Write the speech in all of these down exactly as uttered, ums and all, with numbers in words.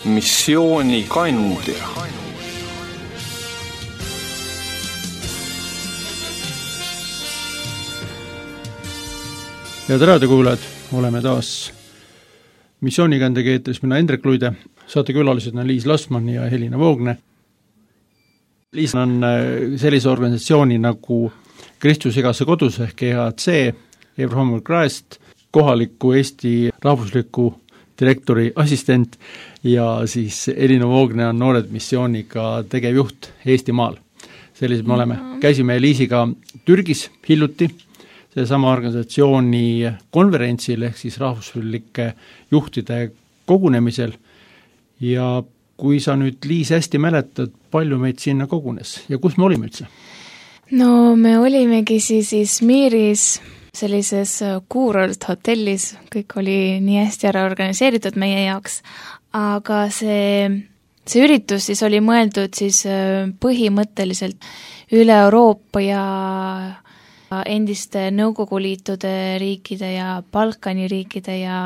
missioonikandja. Head raadiokuulajad, oleme taas missioonikandja keetris, mina Hendrik Luide, saatekülalised on Liis Lassmann ja Helina Voogne. Liis on sellise organisatsiooni nagu Kristus igasse kodus ehk E H C, Abraham Christ, kohaliku Eesti rahvusliku direktori assistent ja siis Helina Voogne on Noored missiooniga tegevjuht Eestimaal. Sellised me oleme. Käisime Liisiga Türgis hiljuti, see sama organisatsiooni konverentsil ehk siis rahvuslike juhtide kogunemisel ja kui sa nüüd, Liis, hästi mäletad, palju meid sinna kogunes ja kus me olime üldse? No me olimegi siis Izmiris sellises kuuralt hotellis, kõik oli nii hästi ära organiseeritud meie jaoks, aga see, see üritus siis oli mõeldud siis põhimõtteliselt üle Euroopa ja endiste Nõukogu liitude riikide ja Balkani riikide ja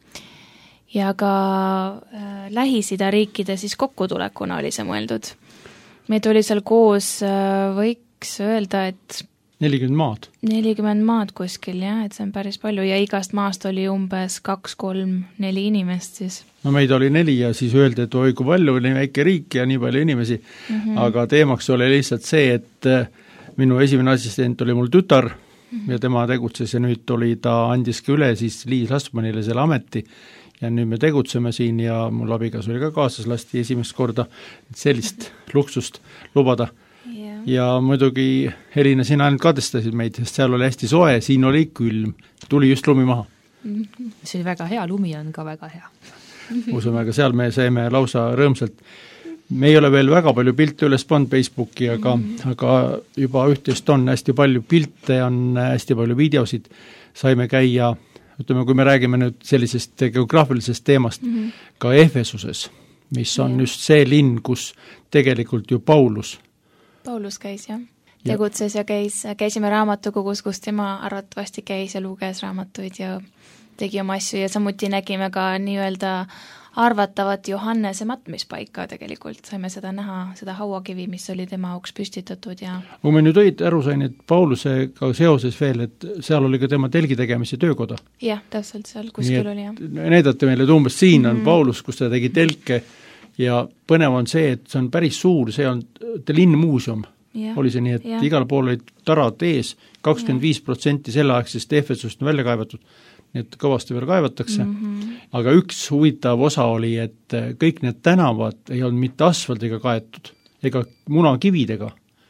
ja ka äh, Lähis-Ida riikide siis kokkutulekuna oli see mõeldud. Meid oli seal koos, äh, võiks öelda, et nelikümmend maad. nelikümmend maad kuskil, jah, et see on päris palju ja igast maast oli umbes kaks, kolm, neli inimest siis. No meid oli neli ja siis öeldi, et oi kui palju, nii väike riik ja nii palju inimesi, mm-hmm. aga teemaks oli lihtsalt see, et minu esimene assistent oli mul tütar mm-hmm. ja tema tegutses ja nüüd oli ta andiski üle siis Liis Lassmannile selle ameti ja nüüd me tegutseme siin ja mul abigas oli ka kaasas, lasti esimest korda sellist luksust lubada. Yeah. Ja muidugi Helina, sina ainult kadestasid meid, sest seal oli hästi soe, siin oli külm, tuli just lumi maha. Mm-hmm. See oli väga hea, lumi on ka väga hea. Usume, aga seal me saime lausa rõõmsalt. Me ei ole veel väga palju pilte üles pannud Facebooki, aga, mm-hmm. aga juba ühtest on hästi palju pilte, on hästi palju videosid, saime käia, ütleme, kui me räägime nüüd sellisest geograafilisest teemast, mm-hmm. ka Efesuses, mis on yeah. just see linn, kus tegelikult ju Paulus Paulus käis, jah. Tegutses ja käis, käisime raamatukogus, kus tema arvatavasti käis ja luges raamatuid ja tegi oma asju ja samuti nägime ka nii-öelda arvatavat Johannese matmispaika tegelikult. Saime seda näha, seda hauakivi, mis oli tema auks püstitatud. Ja kui me nüüd õid aru sain, et Paulusega seoses veel, et seal oli ka tema telgi tegemise töökoda. Jah, täpselt seal kuskil oli, jah. Näidate meile, et umbes siin on mm. Paulus, kus ta tegi telke ja põnev on see, et see on päris suur, see on linnmuuseum, yeah. oli see nii, et yeah. igal pool olid tarad ees, kakskümmend viis protsenti selleaegsest Efesust on välja kaevatud, nii et kõvasti veel kaevatakse, mm-hmm. aga üks huvitav osa oli, et kõik need tänavad ei olnud mitte asfaldiga kaetud ega munakividega,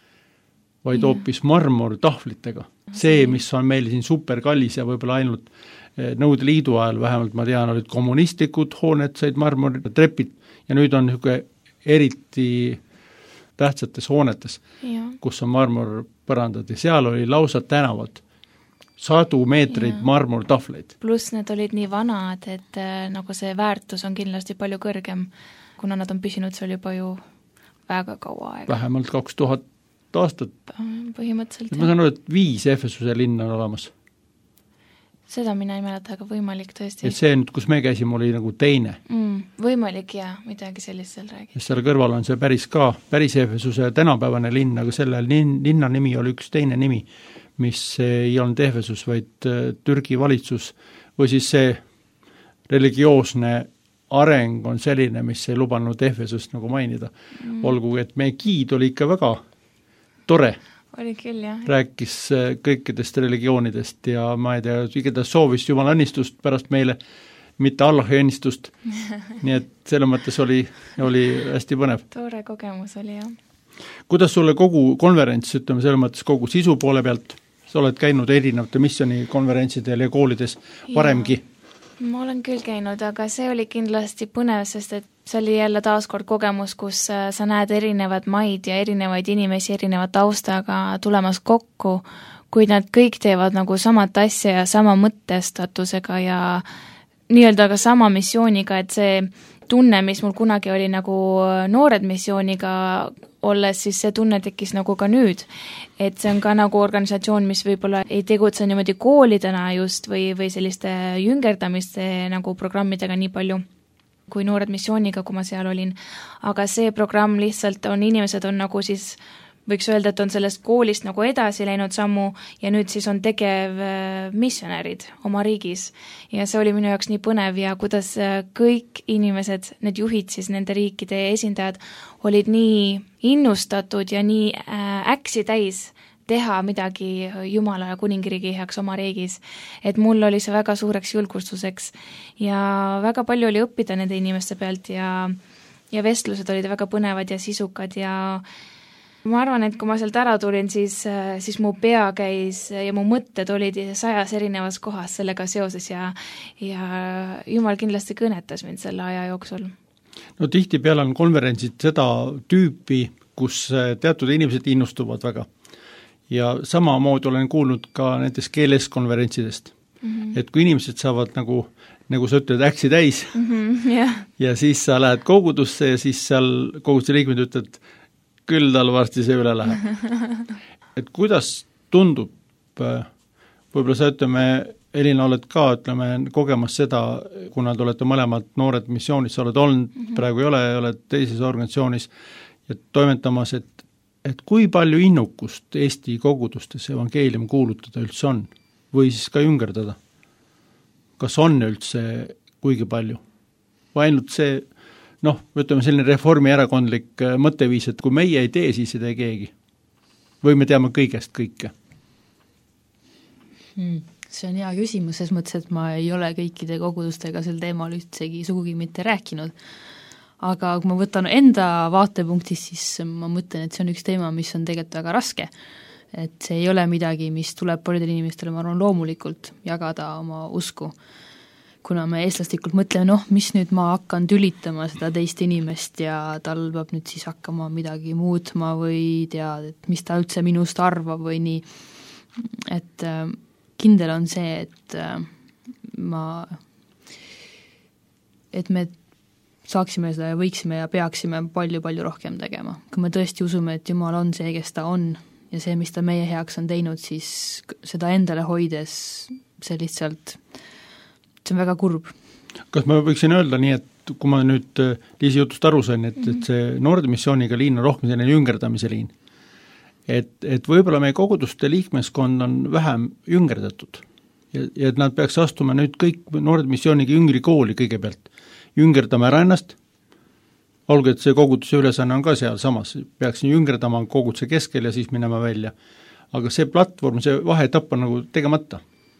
vaid yeah. hoopis marmortahvlitega. See, mis on meil siin superkallis ja võib-olla ainult Nõukogude Liidu ajal, vähemalt ma tean, olid kommunistlikud hooned, said marmortrepid ja nüüd on niisugune eriti tähtsates hoonetes, ja. kus on marmorpõrandad ja seal oli lausa tänavad, sadu meetreid ja. marmortahvleid. Pluss need olid nii vanad, et äh, nagu see väärtus on kindlasti palju kõrgem, kuna nad on püsinud seal juba ju väga kaua aega. Vähemalt kaks tuhat aastat. Põhimõtteliselt. Ma saan aru, et viis Efesuse linna on olemas. Seda mina ei mäleta, aga võimalik tõesti. Et see nüüd, kus me käisime, oli nagu teine. Mm, võimalik ja midagi sellist seal räägib. Seal kõrval on see päris ka, päris Efesuse tänapäevane linn, aga selle linna nimi oli üks teine nimi, mis ei olnud Efesus, vaid Türgi valitsus või siis see religioosne areng on selline, mis ei lubanud Efesust nagu mainida. Mm. Olgu, et meie giid oli ikka väga tore. Oli küll, jah. Rääkis kõikidest religioonidest ja ma ei tea, igatahes soovis Jumala õnnistust pärast meile, mitte Allahi õnnistust. Nii et selle mõttes oli, oli hästi põnev. Tore kogemus oli, jah. Kuidas sulle kogu konverents, ütleme selle mõttes kogu sisu poole pealt, sa oled käinud erinevate missioonikonverentsidel ja koolides varemgi? Ma olen küll käinud, aga see oli kindlasti põnev, sest et see oli jälle taaskord kogemus, kus sa näed erinevad maid ja erinevaid inimesi erineva taustaga tulemas kokku, kuid nad kõik teevad nagu samat asja ja sama mõttestatusega ja nii-öelda ka sama missiooniga, et see tunne, mis mul kunagi oli nagu noored missiooniga olles, siis see tunne tekkis nagu ka nüüd. Et see on ka nagu organisatsioon, mis võib-olla ei tegutse niimoodi koolidena just või, või selliste jüngerdamiste nagu programmidega nii palju, kui Noored missiooniga, kui ma seal olin, aga see programm lihtsalt on, inimesed on nagu siis võiks öelda, et on sellest koolist nagu edasi läinud sammu ja nüüd siis on tegev missionärid oma riigis. Ja see oli minu jaoks nii põnev ja kuidas kõik inimesed, need juhid siis, nende riikide esindajad, olid nii innustatud ja nii äksi täis teha midagi Jumala ja kuningriigi heaks oma riigis. Et mul oli see väga suureks julgustuseks ja väga palju oli õppida nende inimeste pealt ja, ja vestlused olid väga põnevad ja sisukad ja ma arvan, et kui ma sealt ära tulin, siis, siis mu pea käis ja mu mõtted olid sajas erinevas kohas sellega seoses ja, ja Jumal kindlasti kõnetas mind selle aja jooksul. No tihtipeale on konverentsid seda tüüpi, kus teatud inimesed innustuvad väga. Ja samamoodi olen kuulnud ka näiteks keeleskonverentsidest. Mm-hmm. Et kui inimesed saavad nagu, nagu sa ütled, äksi täis mm-hmm, yeah. ja siis sa lähed kogudusse ja siis seal koguduse liikmed ütled, küll tal varsti see üle läheb. Et kuidas tundub, võib-olla sa ütleme, Elina, oled ka, ütleme, kogemas seda, kuna te olete mõlemad noored missioonis, sa oled olnud, mm-hmm. praegu ei ole, oled teises organisatsioonis ja toimetamas, et, et kui palju innukust Eesti kogudustes evangeelium kuulutada üldse on või siis ka jüngerdada? Kas on üldse kuigi palju? Või ainult see noh, ütleme selline reformierakondlik mõtteviis, et kui meie ei tee, siis ei tee keegi. Või me teame kõigest kõike? Hmm, see on hea küsimus, ses mõttes, et ma ei ole kõikide kogudustega sel teemal ühtsegi sugugi mitte rääkinud. Aga kui ma võtan enda vaatepunktis, siis ma mõtlen, et see on üks teema, mis on tegelikult väga raske. Et see ei ole midagi, mis tuleb paljudel inimestele, ma arvan, loomulikult jagada oma usku. Kuna me eestlastikult mõtleme, noh, mis nüüd ma hakkan tülitama seda teist inimest ja tal peab nüüd siis hakkama midagi muutma või tead, et mis ta üldse minust arvab või nii. Et äh, kindel on see, et äh, ma, et me saaksime seda ja võiksime ja peaksime palju-palju rohkem tegema. Kui me tõesti usume, et Jumal on see, kes ta on ja see, mis ta meie heaks on teinud, siis seda endale hoides see lihtsalt see on väga kurb. Kas ma võiksin öelda nii, et kui ma nüüd Liisi jutust aru sain, et, et see Noorde missiooniga liin on rohkem selline jüngerdamise liin, et, et võib-olla meie koguduste liikmeskond on vähem jüngerdatud ja, ja et nad peaks astuma nüüd kõik Noorde missiooniga jüngri kooli kõigepealt. Jüngerdame ära ennast, olgu, et see koguduse ülesanne on ka seal samas, peaks jüngerdama koguduse keskel ja siis minema välja. Aga see platvorm, see vaheetapp on nagu tegemata.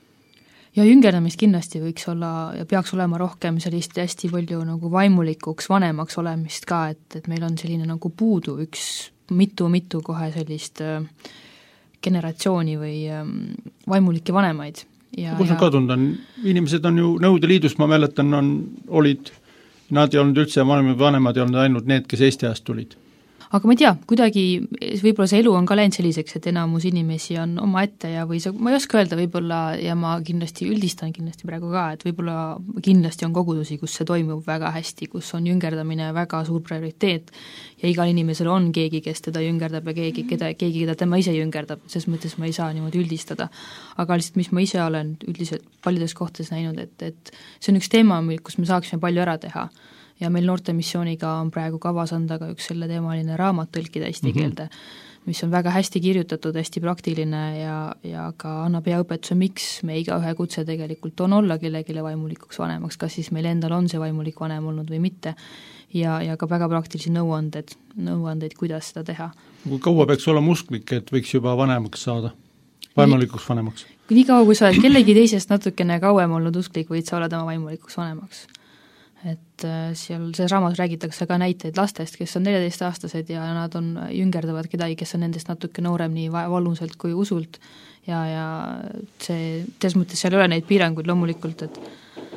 Ja jüngerdamist kindlasti võiks olla ja peaks olema rohkem sellist hästi palju nagu vaimulikuks, vanemaks olemist ka, et, et meil on selline nagu puudu üks mitu-mitu kohe sellist äh, generatsiooni või äh, vaimulikke vanemaid. Ja, kus nad kadunud on? Inimesed on ju Nõukogude Liidust, ma mäletan, on, olid, nad ei olnud üldse vanemad, vanemad ei olnud ainult need, kes Eesti ajast tulid. Aga ma ei tea, kuidagi võib-olla see elu on ka läinud selliseks, et enamus inimesi on oma ette ja või see, ma ei oska öelda võib-olla ja ma kindlasti üldistan kindlasti praegu ka, et võib-olla kindlasti on kogudusi, kus see toimub väga hästi, kus on jüngerdamine väga suur prioriteet ja igal inimesel on keegi, kes teda jüngerdab ja keegi, keda, keegi, keda tema ise jüngerdab, ses mõttes ma ei saa niimoodi üldistada. Aga lihtsalt, mis ma ise olen üldiselt paljudes kohtades näinud, et, et see on üks teema, kus me saaksime palju ära teha. Ja meil Noorte missiooniga on praegu kavas anda ka üks selle teemaline raamat tõlkida eesti mm-hmm. keelde, mis on väga hästi kirjutatud, hästi praktiline ja, ja ka annab hea õpetuse, miks me iga ühe kutse tegelikult on olla kellegile vaimulikuks vanemaks, kas siis meil endal on see vaimulik vanem olnud või mitte ja, ja ka väga praktilisi nõuanded, nõuandeid, kuidas seda teha. Kui kaua peaks olema usklik, et võiks juba vanemaks saada, vaimulikuks vanemaks? Nii kaua, kui sa oled kellegi teisest natukene kauem olnud usklik, võid sa olla tema vaimulikuks vanemaks. Et seal see raamat räägitakse ka näiteid lastest, kes on neljateistaastased ja nad on jüngerdavad kedagi, kes on nendest natuke noorem nii valuselt kui usult ja, ja see, selles mõttes seal ei ole neid piiranguid loomulikult, et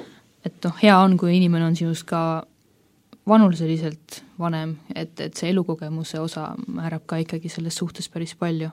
et noh, hea on, kui inimene on sinust ka vanuseliselt vanem, et, et see elukogemuse osa määrab ka ikkagi selles suhtes päris palju.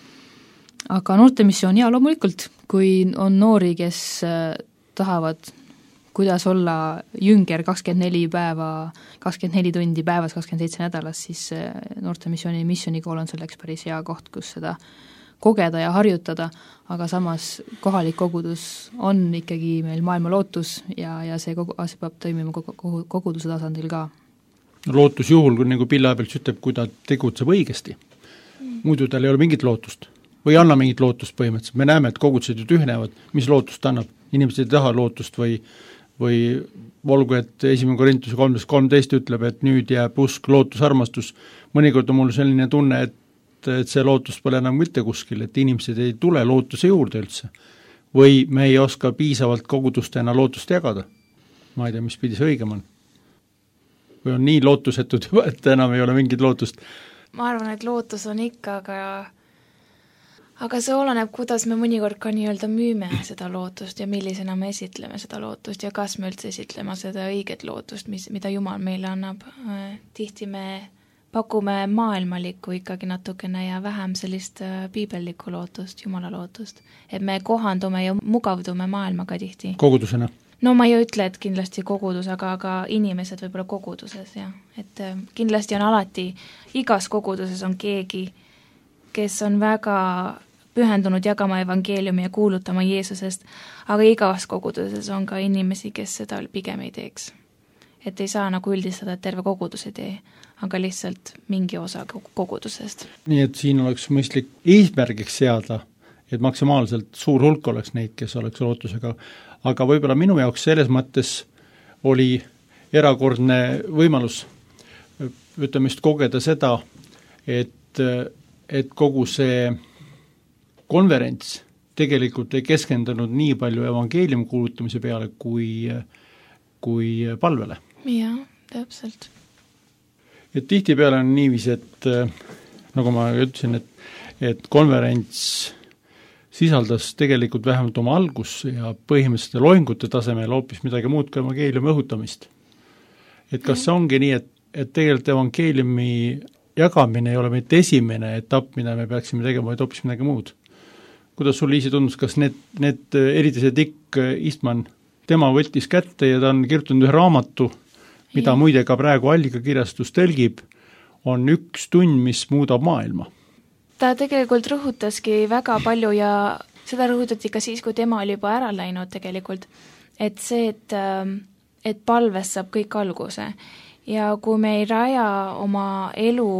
Aga noortemissioon, jaa, loomulikult, kui on noori, kes tahavad kuidas olla jünger kakskümmend neli päeva, kakskümmend neli tundi päevas, kakskümmend seitse nädalas, siis noortemissiooni missionikool on selleks päris hea koht, kus seda kogeda ja harjutada, aga samas kohalik kogudus on ikkagi meil maailma lootus ja, ja see kogu, see peab toimima kogu, koguduse tasandil ka. Lootus juhul, kui nagu Pillaabels ütleb, kui ta tegutseb õigesti, mm. muidu tal ei ole mingit lootust või ei anna mingit lootust põhimõtteliselt. Me näeme, et kogudused ju tühnevad, mis lootust annab. Inimesed ei taha lootust või, või olgu, et esimene Korintuse kolmteist kolmteist ütleb, et nüüd jääb usk, lootus, armastus. Mõnikord on mul selline tunne, et, et see lootus pole enam mitte kuskil, et inimesed ei tule lootuse juurde üldse. Või me ei oska piisavalt kogudustena lootust jagada. Ma ei tea, mis pidi see õigem on. Või on nii lootusetud juba, et enam ei ole mingit lootust. Ma arvan, et lootus on ikka, aga aga see oleneb, kuidas me mõnikord ka nii-öelda müüme seda lootust ja millisena me esitleme seda lootust ja kas me üldse esitleme seda õiget lootust, mis, mida Jumal meile annab. Tihti me pakume maailmalikku ikkagi natukene ja vähem sellist piibellikku lootust, Jumala lootust. Et me kohandume ja mugavdume maailmaga tihti. Kogudusena? No ma ei ütle, et kindlasti kogudus, aga, aga inimesed võib-olla koguduses, jah. Et kindlasti on alati, igas koguduses on keegi, kes on väga pühendunud jagama evangeeliumi ja kuulutama Jeesusest, aga igas koguduses on ka inimesi, kes seda pigem ei teeks. Et ei saa nagu üldistada, et terve kogudus ei tee, aga lihtsalt mingi osa kogudusest. Nii et siin oleks mõistlik eesmärgiks seada, et maksimaalselt suur hulk oleks neid, kes oleks lootusega, aga võib-olla minu jaoks selles mõttes oli erakordne võimalus, ütleme just kogeda seda, et, et kogu see konverents tegelikult ei keskendunud nii palju evangeeliumi kuulutamise peale kui, kui palvele. Jah, täpselt. Et tihtipeale on niiviisi, et nagu ma ütlesin, et, et konverents sisaldas tegelikult vähemalt oma algus ja põhimõtteliselt loengute tasemel hoopis midagi muud kui evangeeliumi õhutamist. Et kas see ongi nii, et, et tegelikult evangeeliumi jagamine ei ole mitte esimene etapp, mida me peaksime tegema, vaid hoopis midagi muud? Kuidas sul Liisi tundus, kas need, need eriti see Dick Eastman, tema võttis kätte ja ta on kirjutanud ühe raamatu, mida ja. muide ka praegu allikakirjastus tõlgib, on üks tund, mis muudab maailma. Ta tegelikult rõhutaski väga palju ja seda rõhutati ka siis, kui tema oli juba ära läinud tegelikult, et see, et, et palvest saab kõik alguse ja kui me ei raja oma elu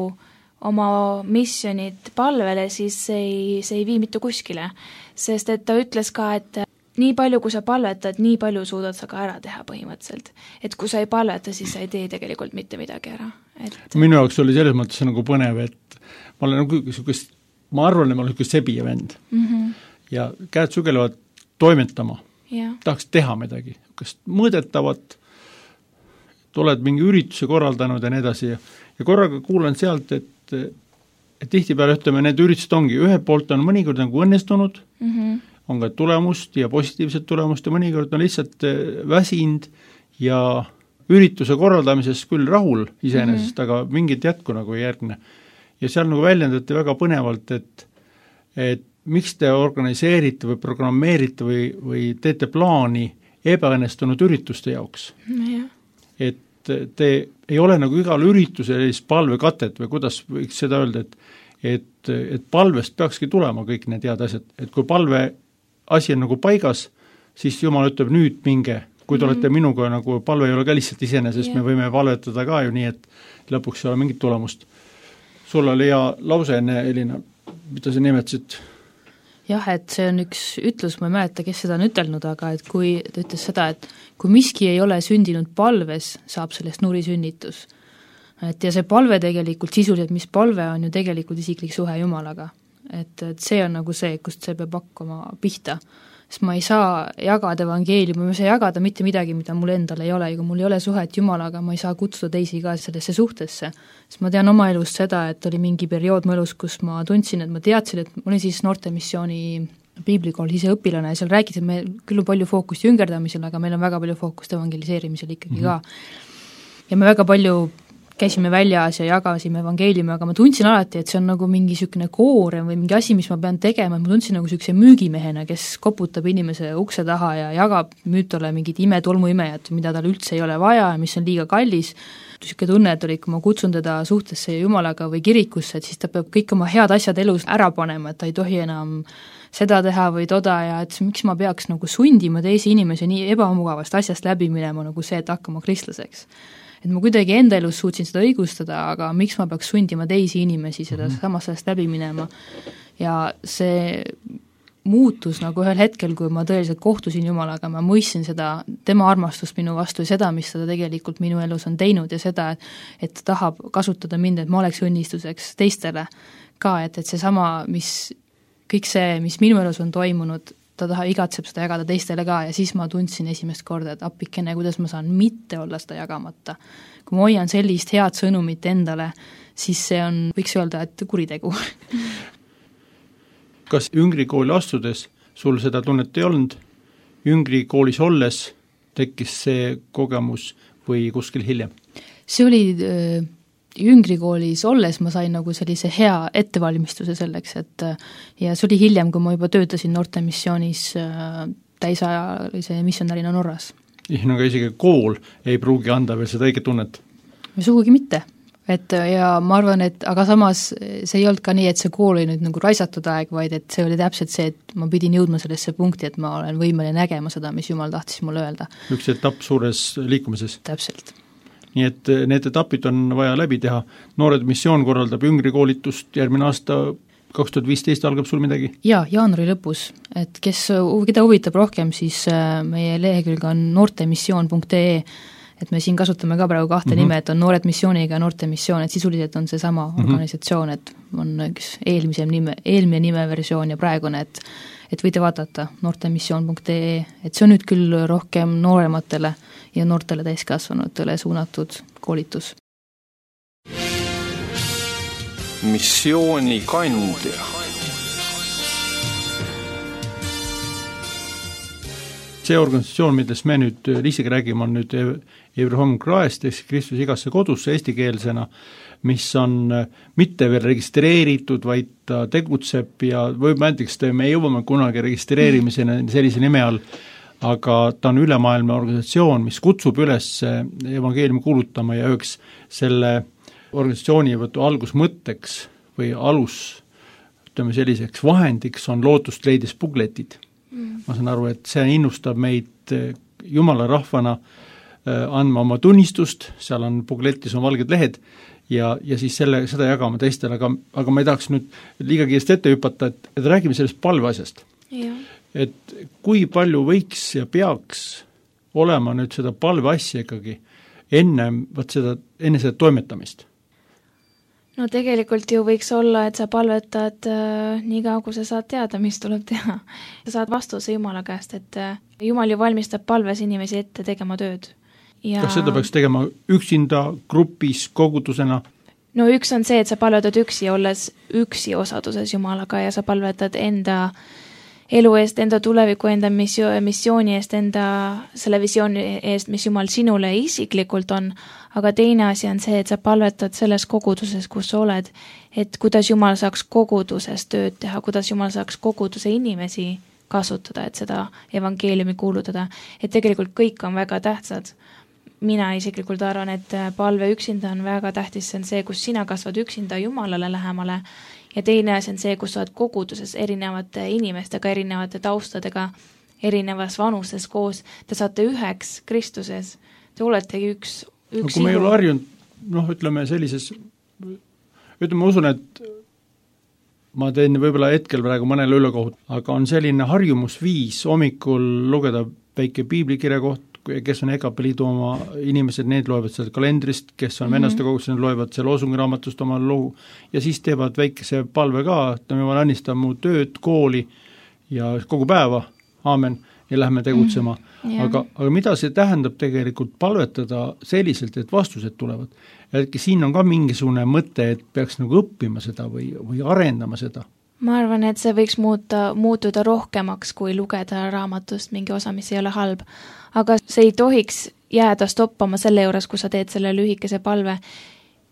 oma missionit palvele, siis see ei, see ei vii mitte kuskile. Sest et ta ütles ka, et nii palju, kui sa palvetad, nii palju suudad sa ka ära teha põhimõtteliselt. Et kui sa ei palveta, siis sa ei tee tegelikult mitte midagi ära. Et... Minu jaoks oli selles mõttes nagu põnev, et ma olen nagu niisugust, ma arvan, et ma olen niisugust sebija vend. Mm-hmm. Ja käed sugelevad toimetama. Yeah. Tahaks teha midagi. Kas mõõdetavat, oled mingi ürituse korraldanud ja nii edasi. Ja korraga kuulen sealt, et et tihtipeale ütleme, need üritused ongi, ühe poolt on mõnikord nagu õnnestunud, mm-hmm. on ka tulemust ja positiivset tulemust ja mõnikord on lihtsalt väsind ja ürituse korraldamises küll rahul iseenesest, mm-hmm. aga mingit jätku nagu ei järgne. Ja seal nagu väljendati väga põnevalt, et, et miks te organiseerite või programmeerite või, või teete plaani ebaõnnestunud ürituste jaoks. Mm-hmm. Et te ei ole nagu igal üritusel palvekatet või kuidas võiks seda öelda, et, et, et palvest peakski tulema kõik need head asjad, et kui palve asi on nagu paigas, siis Jumal ütleb nüüd minge, kui te mm-hmm. olete minuga nagu palve ei ole ka lihtsalt iseenesest, yeah. me võime palvetada ka ju nii, et lõpuks ei ole mingit tulemust. Sul oli hea lause enne, Elina, mida sa nimetasid? Jah, et see on üks ütlus, ma ei mäleta, kes seda on ütelnud, aga et kui ta ütles seda, et kui miski ei ole sündinud palves, saab sellest nurisünnitus. Et ja see palve tegelikult sisuliselt, mis palve on ju tegelikult isiklik suhe Jumalaga. Et, et see on nagu see, kust see peab hakkama pihta. Sest ma ei saa jagada evangeeliumi, ma ei saa jagada mitte midagi, mida mul endal ei ole, ja kui mul ei ole suhet Jumalaga, ma ei saa kutsuda teisi ka sellesse suhtesse. Sest ma tean oma elust seda, et oli mingi periood mu elus, kus ma tundsin, et ma teadsin, et ma olin siis noortemissiooni piiblikool ise õpilane ja seal räägiti, et me küll on palju fookust jüngerdamisel, aga meil on väga palju fookust evangeliseerimisel ikkagi mm-hmm. ka. Ja me väga palju käisime väljas ja jagasime evangeeliumi, aga ma tundsin alati, et see on nagu mingi niisugune koorem või mingi asi, mis ma pean tegema, et ma tundsin nagu niisuguse müügimehena, kes koputab inimese ukse taha ja jagab müütole mingid imetolmuimejad, mida tal üldse ei ole vaja ja mis on liiga kallis. Niisugune tunne, et oli, kui ma kutsun teda suhtesse Jumalaga või kirikusse, et siis ta peab kõik oma head asjad elus ära panema, et ta ei tohi enam seda teha või toda ja et miks ma peaks nagu sundima teisi inimesi nii ebamugavast asjast läbi minema, nagu see, et hakkama kristlaseks. Et ma kuidagi enda elus suutsin seda õigustada, aga miks ma peaks sundima teisi inimesi seda mm -hmm. samast sellest läbi minema. Ja see muutus nagu ühel hetkel, kui ma tõeliselt kohtusin Jumalaga, ma mõistsin seda, tema armastust minu vastu ja seda, mis ta tegelikult minu elus on teinud ja seda, et, et ta tahab kasutada mind, et ma oleks õnnistuseks teistele ka, et, et seesama, mis kõik see, mis minu elus on toimunud, ta taha igatseb seda jagada teistele ka ja siis ma tundsin esimest korda, et appikene, kuidas ma saan mitte olla seda jagamata. Kui ma hoian sellist head sõnumit endale, siis see on, võiks öelda, et kuritegu. Kas Jüngrikooli astudes sul seda tunnet ei olnud? Jüngrikoolis olles tekkis see kogemus või kuskil hiljem? See oli äh, Jüngrikoolis olles ma sain nagu sellise hea ettevalmistuse selleks, et ja see oli hiljem, kui ma juba töötasin noortemissioonis täisajalise missionärina Norras. No aga isegi kool ei pruugi anda veel seda õiget tunnet? Sugugi mitte. Et ja ma arvan, et aga samas see ei olnud ka nii, et see kool oli nüüd nagu raisatud aeg, vaid et see oli täpselt see, et ma pidin jõudma sellesse punkti, et ma olen võimeline nägema seda, mis Jumal tahtis mulle öelda. Üks etapp suures liikumises? Täpselt. Nii et need etapid on vaja läbi teha. Noored missioon korraldab Jüngrikoolitust järgmine aasta kaks tuhat viisteist algab sul midagi? Jaa, jaanuari lõpus. Et kes, keda huvitab rohkem, siis meie lehekülg on noortemissioon punkt ee, et me siin kasutame ka praegu kahte mm -hmm. nime, et on Noored missiooniga ja Noortemissioon, et sisuliselt on see sama mm -hmm. organisatsioon, et on üks eelmise nime, eelmine nimeversioon ja praegune, et et võite vaadata noortemissioon punkt ee, et see on nüüd küll rohkem noorematele ja noortele täiskasvanutele suunatud koolitus. Missiooni kandja. See organisatsioon, millest me nüüd Liisiga räägime, on nüüd Every Home Christ, ehk Kristus igasse kodusse eestikeelsena, mis on mitte veel registreeritud, vaid ta tegutseb ja võib näiteks, me ei jõuame kunagi registreerimisena sellise nime all, aga ta on ülemaailmne organisatsioon, mis kutsub üles evangeeliumi kuulutama ja üheks selle organisatsiooni võtu algusmõtteks või alus, ütleme selliseks vahendiks on lootust leidis bukletid. Mm. Ma saan aru, et see innustab meid Jumala rahvana andma oma tunnistust, seal on bukletis on valged lehed ja, ja siis selle, seda jagama teistele, aga, aga ma ei tahaks nüüd liiga kiiresti ette hüpata, et, et räägime sellest palveasjast. Ja. Et kui palju võiks ja peaks olema nüüd seda palveasja ikkagi enne, võt seda, enne seda toimetamist? No tegelikult ju võiks olla, et sa palvetad äh, nii kaua, kui sa saad teada, mis tuleb teha. Sa saad vastuse Jumala käest, et äh, Jumal ju valmistab palves inimesi ette tegema tööd. Ja... Kas seda peaks tegema üksinda, grupis, kogudusena? No üks on see, et sa palvetad üksi, olles üksi osaduses Jumalaga ja sa palvetad enda elu eest, enda tuleviku, enda missio- missiooni eest, enda selle visiooni eest, mis Jumal sinule isiklikult on, aga teine asi on see, et sa palvetad selles koguduses, kus sa oled, et kuidas Jumal saaks koguduses tööd teha, kuidas Jumal saaks koguduse inimesi kasutada, et seda evangeeliumi kuulutada, et tegelikult kõik on väga tähtsad. Mina isiklikult arvan, et palve üksinda on väga tähtis, see on see, kus sina kasvad üksinda Jumalale lähemale ja teine asi on see, kus sa oled koguduses erinevate inimestega, erinevate taustadega, erinevas vanuses koos, te saate üheks Kristuses, te oletegi üks, üks no, kui me ei ole harjunud, noh, ütleme sellises, ütleme, usun, et ma teen võib-olla hetkel praegu mõnele ülekohut, aga on selline harjumusviis hommikul lugeda väike piiblikirja koht, kes on E K P liidu oma inimesed, need loevad seal kalendrist, kes on mm -hmm. vennaste kogudused, need loevad seal loosungiraamatust oma lugu ja siis teevad väikese palve ka, et me annistab mu tööd, kooli ja kogu päeva, aamen, ja lähme tegutsema. Mm -hmm. aga, aga mida see tähendab tegelikult palvetada selliselt, et vastused tulevad? Äkki siin on ka mingisugune mõte, et peaks nagu õppima seda või, või arendama seda? Ma arvan, et see võiks muuta, muutuda rohkemaks, kui lugeda raamatust mingi osa, mis ei ole halb. Aga see ei tohiks jääda stoppama selle juures, kui sa teed selle lühikese palve.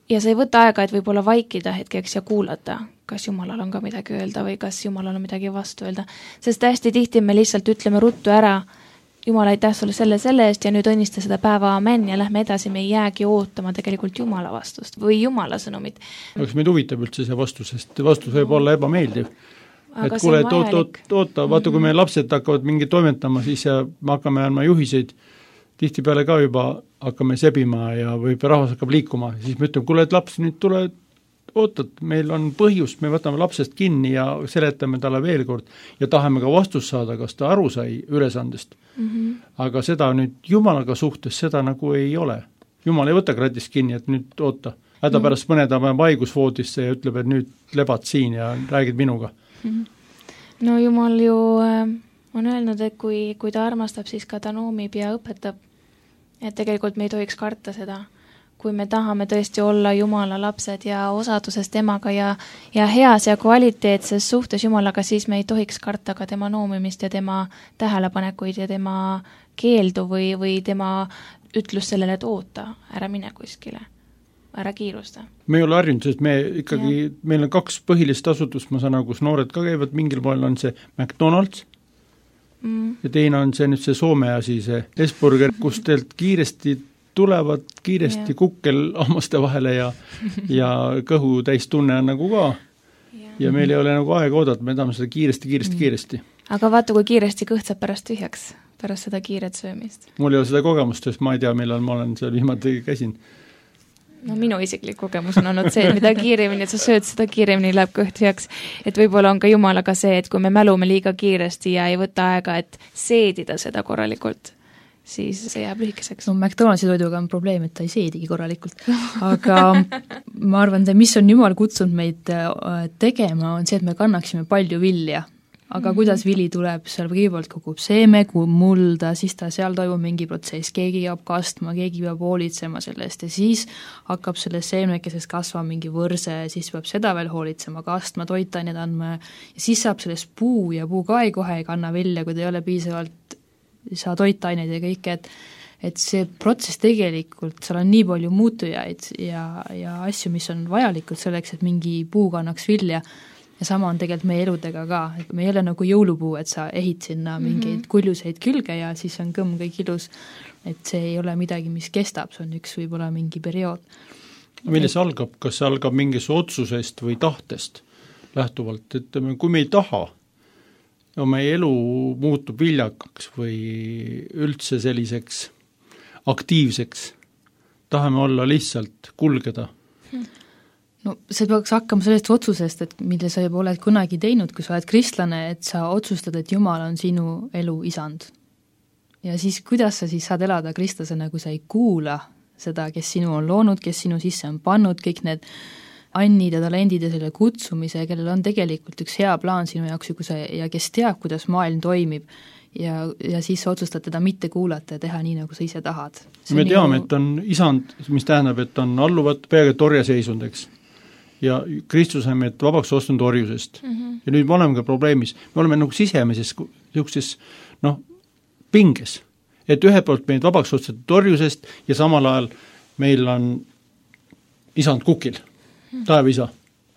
ja sa ei võta aega, et võib-olla vaikida hetkeks ja kuulata, kas Jumalal on ka midagi öelda või kas Jumalal on midagi vastu öelda. Sest hästi tihti me lihtsalt ütleme ruttu ära, Jumal aitäh sulle selle, selle eest ja nüüd õnnista seda päeva amen ja lähme edasi, me ei jäägi ootama tegelikult Jumala vastust või Jumala sõnumit. Kas meid huvitab üldse see vastus, sest vastus võib olla ebameeldiv. Aga et kuule, et oota, oota, vaata, kui meie lapsed hakkavad mingi toimetama, siis me hakkame andma juhiseid, tihtipeale ka juba hakkame sebima ja võib rahvas hakkab liikuma, siis me ütleme, kuule, et laps nüüd tule, ootad, meil on põhjus, me võtame lapsest kinni ja seletame talle veel kord ja tahame ka vastust saada, kas ta aru sai ülesandest. Mm -hmm. Aga seda nüüd Jumalaga suhtes, seda nagu ei ole. Jumal ei võta kratist kinni, et nüüd oota, häda pärast mõne ta paneb haigusvoodisse ja ütleb, et nüüd lebad siin ja räägid minuga. Mm -hmm. No Jumal ju on öelnud, et kui, kui ta armastab, siis ka ta noomib ja õpetab. Et tegelikult me ei tohiks karta seda. Kui me tahame tõesti olla Jumala lapsed ja osaduses temaga ja, ja heas ja kvaliteetses suhtes Jumalaga, siis me ei tohiks karta ka tema noomimist ja tema tähelepanekuid ja tema keeldu või, või tema ütlus sellele, et oota, ära mine kuskile, ära kiirusta. Me ei ole harjunud, sest me ikkagi, ja. Meil on kaks põhilist asutust, ma saan aru, kus noored ka käivad, mingil pool on see McDonald's mm. ja teine on see nüüd see Soome asi, see Esburger, kus teilt kiiresti tulevad kiiresti yeah. kukkel hammaste vahele ja, ja kõhu täis tunne on nagu ka yeah. ja meil ei ole nagu aega oodata, me tahame seda kiiresti, kiiresti, mm. kiiresti. Aga vaata, kui kiiresti kõht saab pärast tühjaks, pärast seda kiiret söömist. Mul ei ole seda kogemust, sest ma ei tea, millal ma olen seal viimati käsin. No minu isiklik kogemus on olnud see, et mida kiiremini, et sa sööd, seda kiiremini läheb kõht tühjaks. Et võib-olla on ka Jumalaga see, et kui me mälume liiga kiiresti ja ei võta aega, et seedida seda korralikult, siis see jääb lühikeseks. No McDonaldsi toiduga on probleem, et ta ei seedigi korralikult. Aga ma arvan, et mis on Jumal kutsunud meid tegema, on see, et me kannaksime palju vilja. Aga mm-hmm. kuidas vili tuleb, seal kõigepealt kogub seeme, kui mulda, siis ta seal toimub mingi protsess, keegi peab kastma, keegi peab hoolitsema sellest ja siis hakkab sellest seemnekesest kasvama mingi võrse, siis peab seda veel hoolitsema, kastma, toitained andma ja siis saab sellest puu ja puu ka ei kohe ei kanna vilja, kui ta ei ole piisavalt saa toitaineid ja kõike, et et see protsess tegelikult, seal on nii palju muutujaid ja, ja asju, mis on vajalikud selleks, et mingi puu kannaks vilja ja sama on tegelikult meie eludega ka, et me ei ole nagu jõulupuu, et sa ehid sinna mingeid mm -hmm. kuljuseid külge ja siis on kõmm kõik ilus, et see ei ole midagi, mis kestab, see on üks võib-olla mingi periood. Mille see algab, kas see algab mingis otsusest või tahtest lähtuvalt, et kui me ei taha, ja meie elu muutub viljakaks või üldse selliseks aktiivseks, tahame olla lihtsalt kulgeda. No see peaks hakkama sellest otsusest, et mille sa juba oled kunagi teinud, kui sa oled kristlane, et sa otsustad, et Jumal on sinu elu isand. Ja siis kuidas sa siis saad elada kristlasena, kui sa ei kuula seda, kes sinu on loonud, kes sinu sisse on pannud, kõik need annid ja talendid ja selle kutsumise, kellel on tegelikult üks hea plaan sinu jaoks ja kes teab, kuidas maailm toimib ja, ja siis sa otsustad teda mitte kuulata ja teha nii, nagu sa ise tahad. Me teame, ju... et on isand, mis tähendab, et on alluvad peaaegu torjaseisund, eks. Ja Kristus on meid vabaks ostunud orjusest. Mm -hmm. Ja nüüd me oleme ka probleemis. Me oleme nagu sisemises niisuguses noh, pinges. Et ühe poolt meid vabaks ostunud orjusest ja samal ajal meil on isand kukil. Taevaisa.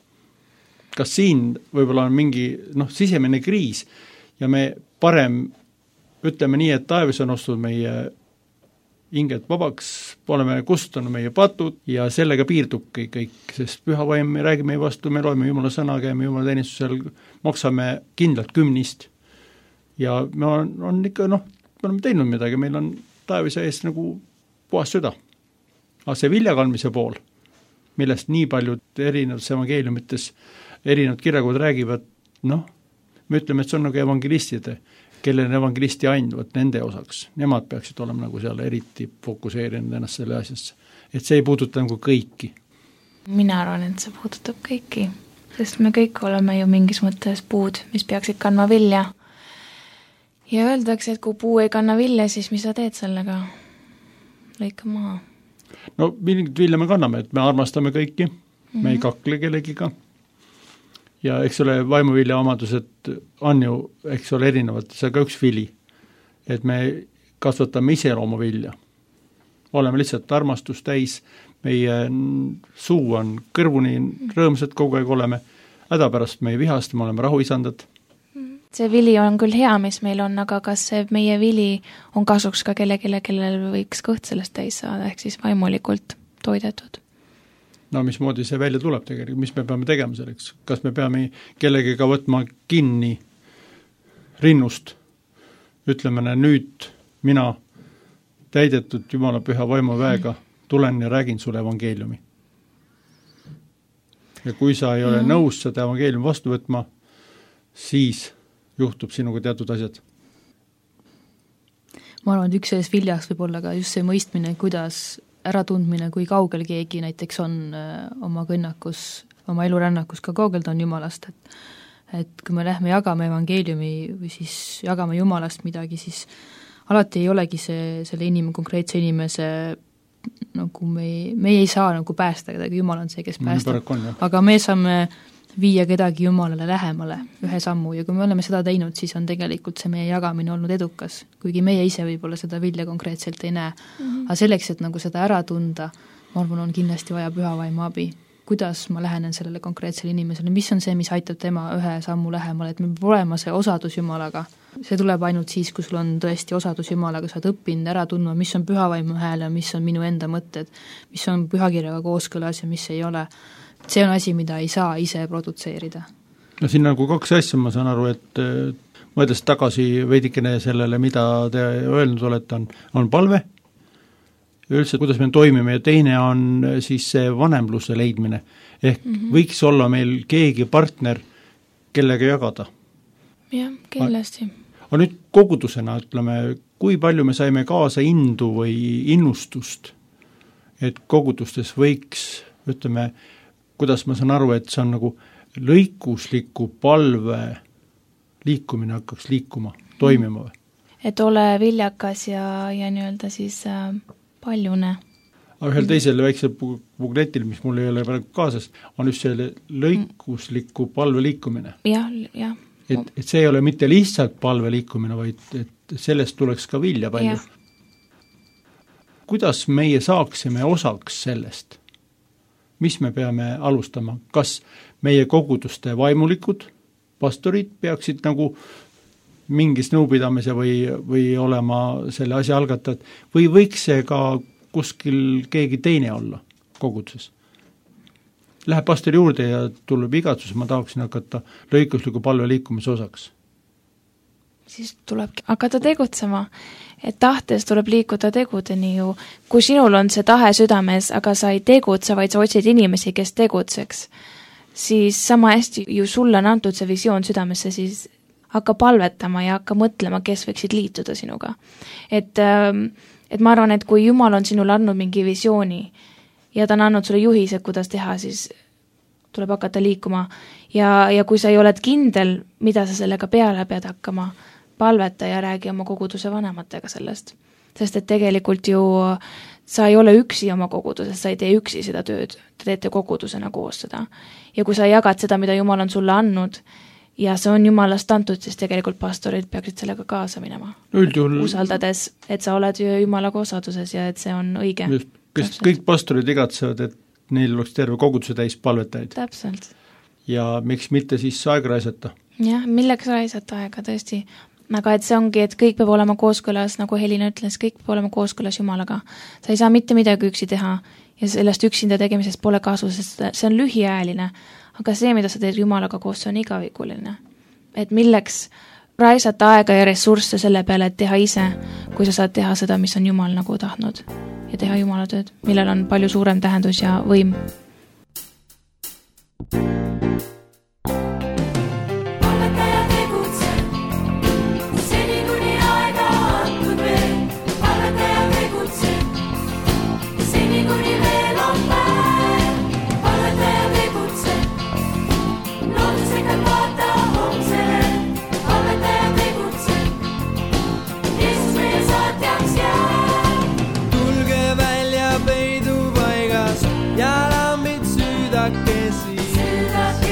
Kas siin võib-olla on mingi noh, sisemine kriis ja me parem ütleme nii, et taevas on ostunud meie hinged vabaks, oleme kustutanud meie patud ja sellega piirdub kõik, kõik, sest püha vaim, me räägime meie vastu, me loeme Jumala sõna, käime Jumala teenistusel, maksame kindlalt kümnist ja me on, on ikka noh, me oleme teinud midagi, meil on taevase ees nagu puhas süda. Aga see viljakandmise pool, millest nii paljud erinevates evangeeliumites, erinevad kirjakod räägivad, noh, me ütleme, et see on nagu evangelistide, kellel on evangelisti ainult nende osaks. Nemad peaksid olema nagu seal eriti fokuseerinud ennast selle asjasse. Et see ei puuduta nagu kõiki. Mina arvan, et see puudutab kõiki, sest me kõik oleme ju mingis mõttes puud, mis peaksid kandma vilja. Ja öeldakse, et kui puu ei kanna vilja, siis mis sa teed sellega? Lõika maha. No mingit vilja me kanname, et me armastame kõiki, mm-hmm. me ei kakle kellegiga. Ja eks ole, vaimuvilja omadused on ju, eks ole, erinevad, see on ka üks vili, et me kasvatame iseloomu vilja. Oleme lihtsalt armastust täis, meie suu on kõrvuni rõõmsad, kogu aeg oleme, hädapärast meie vihast, me oleme rahuisandad. See vili on küll hea, mis meil on, aga kas see meie vili on kasuks ka kellegile, kellel võiks kõht sellest täis saada, ehk siis vaimulikult toidetud? No mismoodi see välja tuleb tegelikult, mis me peame tegema selleks? Kas me peame kellegiga võtma kinni rinnust, ütleme, nüüd mina täidetud Jumala püha vaimu väega tulen ja räägin sulle evangeeliumi. Ja kui sa ei ole mm. nõus seda evangeeliumi vastu võtma, siis juhtub sinuga teatud asjad. Ma arvan, et üks sellest viljaks võib olla ka just see mõistmine, kuidas äratundmine, kui kaugel keegi näiteks on oma kõnnakus, oma elurännakus, ka kaugel ta on Jumalast, et et kui me lähme jagame evangeeliumi või siis jagame Jumalast midagi, siis alati ei olegi see, selle inim-, konkreetse inimese nagu me, me ei saa nagu päästa kedagi, Jumal on see, kes päästab, aga me saame viia kedagi Jumalale lähemale ühe sammu ja kui me oleme seda teinud, siis on tegelikult see meie jagamine olnud edukas, kuigi meie ise võib-olla seda vilja konkreetselt ei näe. Mm-hmm. Aga selleks, et nagu seda ära tunda, ma arvan, on kindlasti vaja püha vaimu abi. Kuidas ma lähenen sellele konkreetsele inimesele, mis on see, mis aitab tema ühe sammu lähemale, et meil peab olema see osadus Jumalaga. See tuleb ainult siis, kui sul on tõesti osadus Jumalaga, sa oled õppinud ära tundma, mis on püha vaimu hääl ja mis on minu enda mõtted, mis on pühakirjaga kooskõlas ja mis ei ole. See on asi, mida ei saa ise produtseerida. No siin nagu kaks asja, ma saan aru, et mõeldes tagasi veidikene sellele, mida te öelnud olete, on, on palve, üldse, kuidas me toimime ja teine on siis see vanemluse leidmine. Ehk mm-hmm. võiks olla meil keegi partner, kellega jagada. Jah, kindlasti. Aga nüüd kogudusena, ütleme, kui palju me saime kaasa indu või innustust, et kogudustes võiks, ütleme, kuidas ma saan aru, et see on nagu lõikusliku palve liikumine hakkaks liikuma, toimima või? Et ole viljakas ja, ja nii-öelda siis äh, paljune. Aga ühel teisel väiksel bukletil, mis mul ei ole praegu kaasas, on just selle lõikusliku palve liikumine. Jah, jah. Et, et see ei ole mitte lihtsalt palve liikumine, vaid et sellest tuleks ka vilja palju. Kuidas meie saaksime osaks sellest? Mis me peame alustama? Kas meie koguduste vaimulikud, pastorid peaksid nagu mingis nõupidamise või, või olema selle asja algatajad või võiks see ka kuskil keegi teine olla koguduses? Läheb pastori juurde ja tuleb igatsus, ma tahaksin hakata lõikusliku palve liikumise osaks. Siis tuleb hakata tegutsema, et tahtes tuleb liikuda tegudeni ju. Kui sinul on see tahe südames, aga sa ei tegutse, vaid sa otsid inimesi, kes tegutseks, siis sama hästi ju sulle on antud see visioon südamesse, siis hakka palvetama ja hakka mõtlema, kes võiksid liituda sinuga. Et, et ma arvan, et kui Jumal on sinule andnud mingi visiooni ja ta on andnud sulle juhised, kuidas teha, siis tuleb hakata liikuma. Ja, ja kui sa ei oled kindel, mida sa sellega peale pead hakkama, palveta ja räägi oma koguduse vanematega sellest. Sest et tegelikult ju sa ei ole üksi oma koguduses, sa ei tee üksi seda tööd, te teete kogudusena koos seda. Ja kui sa jagad seda, mida Jumal on sulle andnud ja see on Jumalast antud, siis tegelikult pastorid peaksid sellega kaasa minema. Üldjuhul... Usaldades, et sa oled ju Jumalaga osaduses ja et see on õige. Just, kes kõik pastorid igatsevad, et neil oleks terve koguduse täis palvetajaid. Täpselt. Ja miks mitte siis aega raisata? Jah, milleks raisata aega tõesti? Aga et see ongi, et kõik peab olema kooskõlas, nagu Helina ütles, kõik peab olema kooskõlas Jumalaga. Sa ei saa mitte midagi üksi teha ja sellest üksinda tegemisest pole kasu, sest see on lühiajaline. Aga see, mida sa teed Jumalaga koos, see on igavikuline. Et milleks raisata aega ja ressursse selle peale, et teha ise, kui sa saad teha seda, mis on Jumal nagu tahtnud ja teha Jumala tööd, millel on palju suurem tähendus ja võim. Ja lambid süüdakesi, süüdakesi.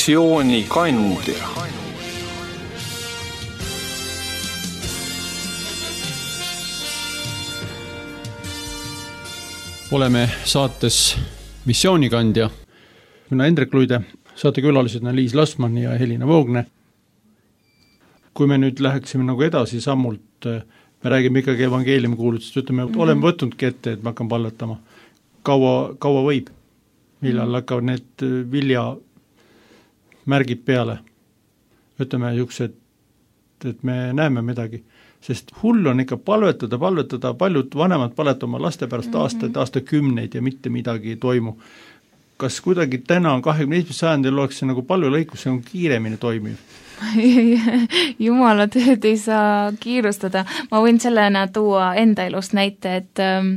missioonikandja. Oleme saates Missioonikandja. Mina Hendrik Luide, saatekülalised on Liis Lasman ja Helina Voogne. Kui me nüüd läheksime nagu edasi sammult, me räägime ikkagi evangeeliumi kuulutust, ütleme, mm-hmm. oleme võtnudki ette, et ma hakkan palvetama. Kaua, kaua võib? Millal mm-hmm. hakkavad need vilja märgid peale? Ütleme juksed, et me näeme midagi. Sest hull on ikka palvetada, palvetada, paljud vanemad palvetama laste pärast mm-hmm. aastaid, aastakümneid ja mitte midagi ei toimu. Kas kuidagi täna kahekümne esimesel sajandil oleks see nagu palvelõikus, see on kiiremini toimiv? Jumala tööd ei saa kiirustada. Ma võin sellena tuua enda elust näite, et ähm,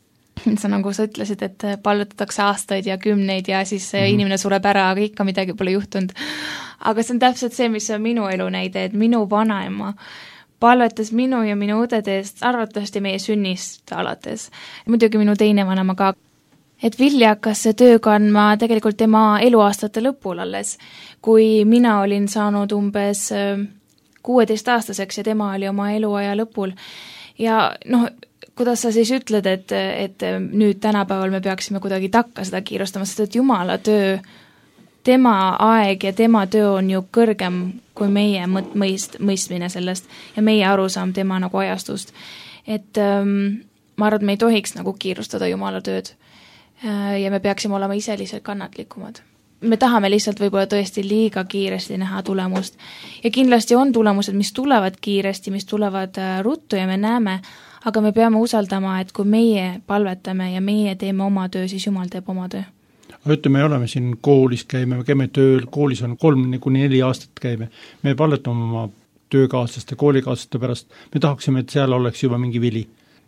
sa nagu sa ütlesid, et palvetatakse aastaid ja kümneid ja siis mm-hmm. inimene sureb ära, aga ikka midagi pole juhtunud. Aga see on täpselt see, mis on minu elu näide, et minu vanaema palvetas minu ja minu õdede eest arvatavasti meie sünnist alates. Muidugi minu teine vanema ka. Et Vilja hakkas see töö kandma tegelikult tema eluaastate lõpul alles, kui mina olin saanud umbes kuueteist aastaseks ja tema oli oma eluaja lõpul. Ja noh, kuidas sa siis ütled, et, et nüüd tänapäeval me peaksime kuidagi takka seda kiirustama, sest et Jumala töö, tema aeg ja tema töö on ju kõrgem kui meie mõist, mõistmine sellest ja meie arusaam tema nagu ajastust. Et ähm, ma arvan, et me ei tohiks nagu kiirustada Jumala tööd ja me peaksime olema ise lihtsalt kannatlikumad. Me tahame lihtsalt võib-olla tõesti liiga kiiresti näha tulemust. Ja kindlasti on tulemused, mis tulevad kiiresti, mis tulevad ruttu ja me näeme, aga me peame usaldama, et kui meie palvetame ja meie teeme oma töö, siis Jumal teeb oma töö. Ütleme, me oleme siin koolis käime, me käime tööl, koolis on kolm kuni neli aastat käime. Me palvetame oma töökaaslaste, koolikaaslaste pärast. Me tahaksime, et seal oleks juba mingi vili.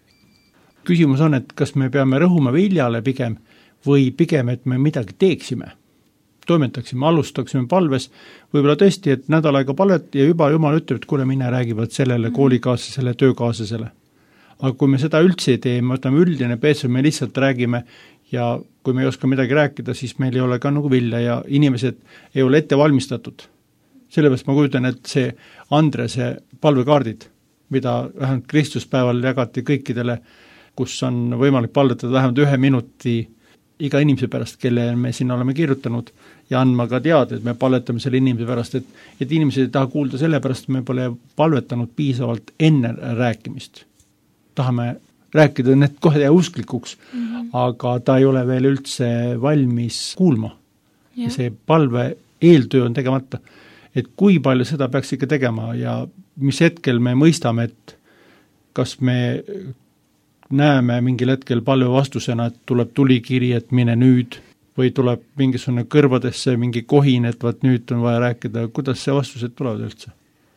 Küsimus on, et kas me peame rõhuma viljale pigem või pigem, et me midagi teeksime. Toimetaksime, alustaksime palves, võib-olla tõesti, et nädal aega palvet ja juba Jumal ütleb, et kuule, mine räägivad sellele koolikaaslasele, töökaaslasele. Aga kui me seda üldse ei tee, me võtame üldine peetsa, me lihtsalt räägime ja kui me ei oska midagi rääkida, siis meil ei ole ka nagu vilja ja inimesed ei ole ette valmistatud. Sellepärast ma kujutan, et see Andrese palvekaardid, mida vähemalt Kristuspäeval jagati kõikidele, kus on võimalik palvetada vähemalt ühe minuti iga inimese pärast, kelle me siin oleme kirjutanud ja andma ka teada, et me palvetame selle inimese pärast, et, et inimesed ei taha kuulda selle pärast, me pole palvetanud piisavalt enne rääkimist. Tahame rääkida need kohe ja usklikuks, mm-hmm. aga ta ei ole veel üldse valmis kuulma. Ja. Ja see palve eeltöö on tegemata. Et kui palju seda peaks ikka tegema ja mis hetkel me mõistame, et kas me näeme mingil hetkel palve vastusena, et tuleb tulikiri, et mine nüüd, või tuleb mingisugune kõrvadesse mingi kohin, et vaat nüüd on vaja rääkida, kuidas see vastused tulevad üldse?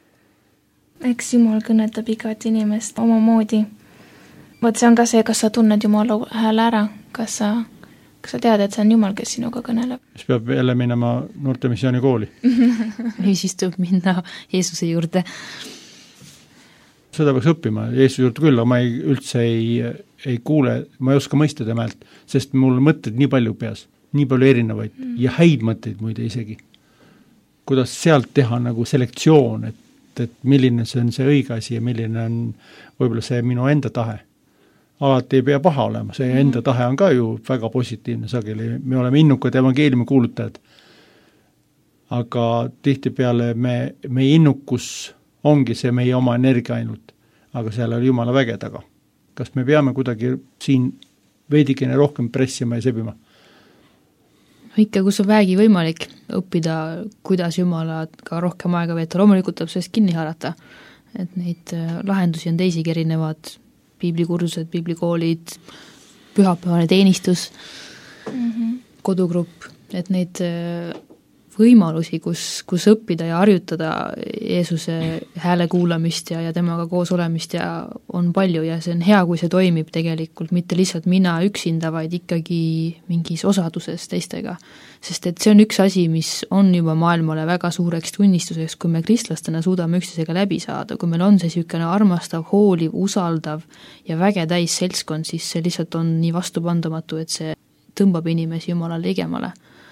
Eks Jumal kõnetab igat inimest oma moodi. Võt see on ka see, kas sa tunned Jumala hääle ära, kas sa, kas sa tead, et see on Jumal, kes sinuga kõneleb? Siis peab jälle minema noortemissiooni kooli. Või siis tuleb minna Jeesuse juurde. Seda peaks õppima, Jeesus juurde küll, aga ma ei, üldse ei, ei kuule, ma ei oska mõista temalt, sest mul mõtted nii palju peas, nii palju erinevaid mm. ja häid mõtteid muide isegi. Kuidas sealt teha nagu selektsioon, et, et milline see on see õige asi ja milline on võib-olla see minu enda tahe. Alati ei pea paha olema, see mm. enda tahe on ka ju väga positiivne sageli, me oleme innukad evangeeliumi kuulutajad. Aga tihtipeale me, meie innukus ongi see meie oma energia ainult, aga seal oli Jumala väge taga. Kas me peame kuidagi siin veidikene rohkem pressima ja sebima? Ikka, kus on väegi võimalik õppida, kuidas Jumala ka rohkem aega veeta, loomulikult tuleb sellest kinni haarata, et neid lahendusi on teisigi erinevad, piiblikursused, piiblikoolid, pühapäevane teenistus, mm-hmm. kodugrupp, et neid võimalusi, kus, kus õppida ja harjutada Jeesuse hääle kuulamist ja, ja temaga koos olemist ja on palju ja see on hea, kui see toimib tegelikult, mitte lihtsalt mina üksinda, vaid ikkagi mingis osaduses teistega. Sest et see on üks asi, mis on juba maailmale väga suureks tunnistuseks, kui me kristlastena suudame üksteisega läbi saada, kui meil on see niisugune armastav, hooliv, usaldav ja väge täis seltskond, siis see lihtsalt on nii vastupandamatu, et see tõmbab inimesi Jumala ligemale.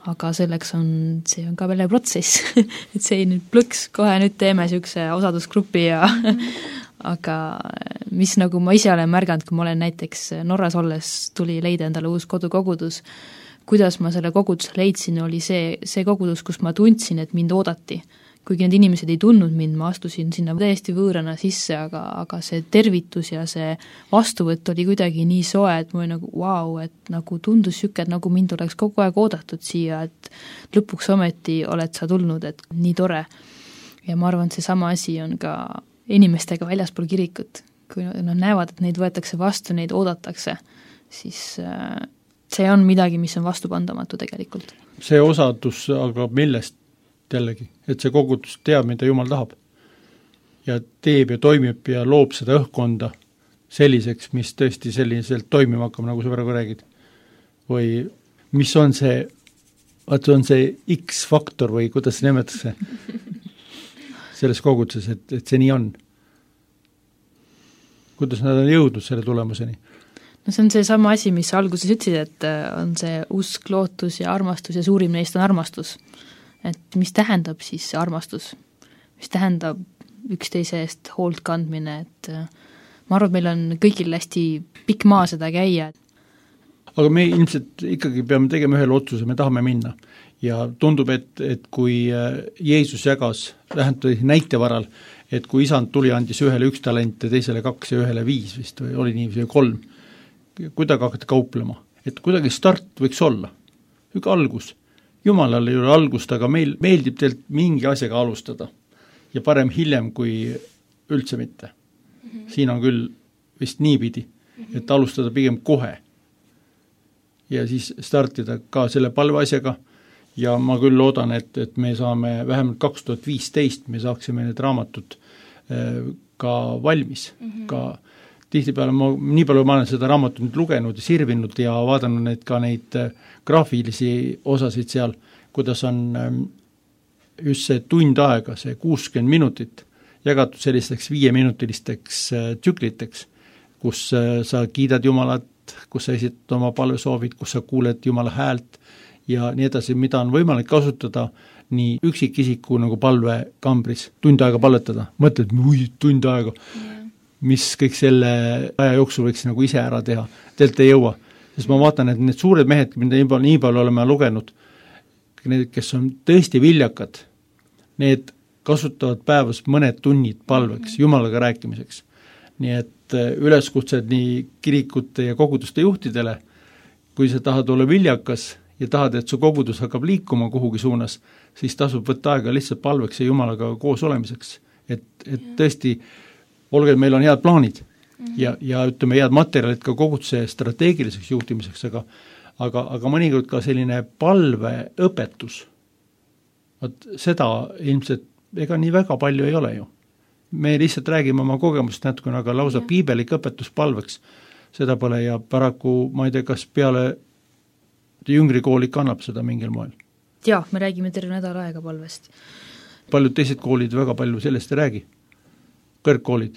aga selleks on, see on ka veel protsess et see nüüd plõks, kohe nüüd teeme niisuguse osadusgrupi ja aga mis nagu ma ise olen märganud, kui ma olen näiteks Norras olles, tuli leida endale uus kodukogudus, kuidas ma selle koguduse leidsin, oli see, see kogudus, kus ma tundsin, et mind oodati. Kuigi need inimesed ei tundnud mind, ma astusin sinna täiesti võõrana sisse, aga, aga see tervitus ja see vastuvõtt oli kuidagi nii soe, et mul oli nagu vau, wow, et nagu tundus siuke, et nagu mind oleks kogu aeg oodatud siia, et lõpuks ometi oled sa tulnud, et nii tore. Ja ma arvan, et see sama asi on ka inimestega väljaspool kirikut. Kui nad näevad, et neid võetakse vastu, neid oodatakse, siis see on midagi, mis on vastupandamatu tegelikult. See osadus, aga millest jällegi, et see kogudus teab, mida Jumal tahab ja teeb ja toimib ja loob seda õhkkonda selliseks, mis tõesti selliselt toimima hakkab, nagu sa praegu räägid. Või mis on see, vaata on see X-faktor või kuidas see nimetatakse selles koguduses, et, et see nii on. Kuidas nad on jõudnud selle tulemuseni? No see on see sama asi, mis alguses ütlesid, et on see usk, lootus ja armastus ja suurim neist on armastus. Et mis tähendab siis armastus, mis tähendab üksteise eest hoolt kandmine, et ma arvan, et meil on kõigil hästi pikk maa seda käia. Aga me ilmselt ikkagi peame tegema ühele otsuse, me tahame minna ja tundub, et, et kui Jeesus jagas, tähendab näite varal, et kui isand tuli, andis ühele üks talent ja teisele kaks ja ühele viis vist või oli nii või kolm, kuidagi hakata kauplema, et kuidagi start võiks olla, üks algus. Jumalal ei ole algust, aga meil meeldib teilt mingi asjaga alustada ja parem hiljem kui üldse mitte. Mm-hmm. Siin on küll vist niipidi, et alustada pigem kohe ja siis startida ka selle palve asjaga ja ma küll loodan, et, et me saame vähemalt kaks tuhat viisteist, me saaksime need raamatud ka valmis, mm-hmm. ka tihtipeale ma, nii palju ma olen seda raamatut nüüd lugenud ja sirvinud ja vaadanud need ka neid graafilisi osasid seal, kuidas on just see tund aega, see kuuskümmend minutit jagatud sellisteks viieminutilisteks tsükliteks, kus sa kiidad Jumalat, kus sa esitad oma palvesoovid, kus sa kuuled Jumala häält ja nii edasi, mida on võimalik kasutada nii üksikisiku nagu palvekambris, tund aega palvetada, mõtled, ui, tund aega yeah. mis kõik selle aja jooksul võiks nagu ise ära teha, teilt ei jõua. Sest ma vaatan, et need suured mehed, mida nii palju, nii palju oleme lugenud, need, kes on tõesti viljakad, need kasutavad päevas mõned tunnid palveks, Jumalaga rääkimiseks. Nii et üleskutsed nii kirikute ja koguduste juhtidele, kui sa tahad olla viljakas ja tahad, et su kogudus hakkab liikuma kuhugi suunas, siis tasub võtta aega lihtsalt palveks ja Jumalaga koos olemiseks. Et, et tõesti olge, meil on head plaanid mm-hmm. ja, ja ütleme, head materjalid ka koguduse strateegiliseks juhtimiseks, aga, aga, aga mõnikord ka selline palveõpetus, vot seda ilmselt ega nii väga palju ei ole ju. Me lihtsalt räägime oma kogemust natukene, aga lausa yeah. piibelik õpetus palveks, seda pole ja paraku, ma ei tea, kas peale jüngrikoolik annab seda mingil moel? Jah, me räägime terve nädala aega palvest. Paljud teised koolid väga palju sellest ei räägi. Kõrgkoolid?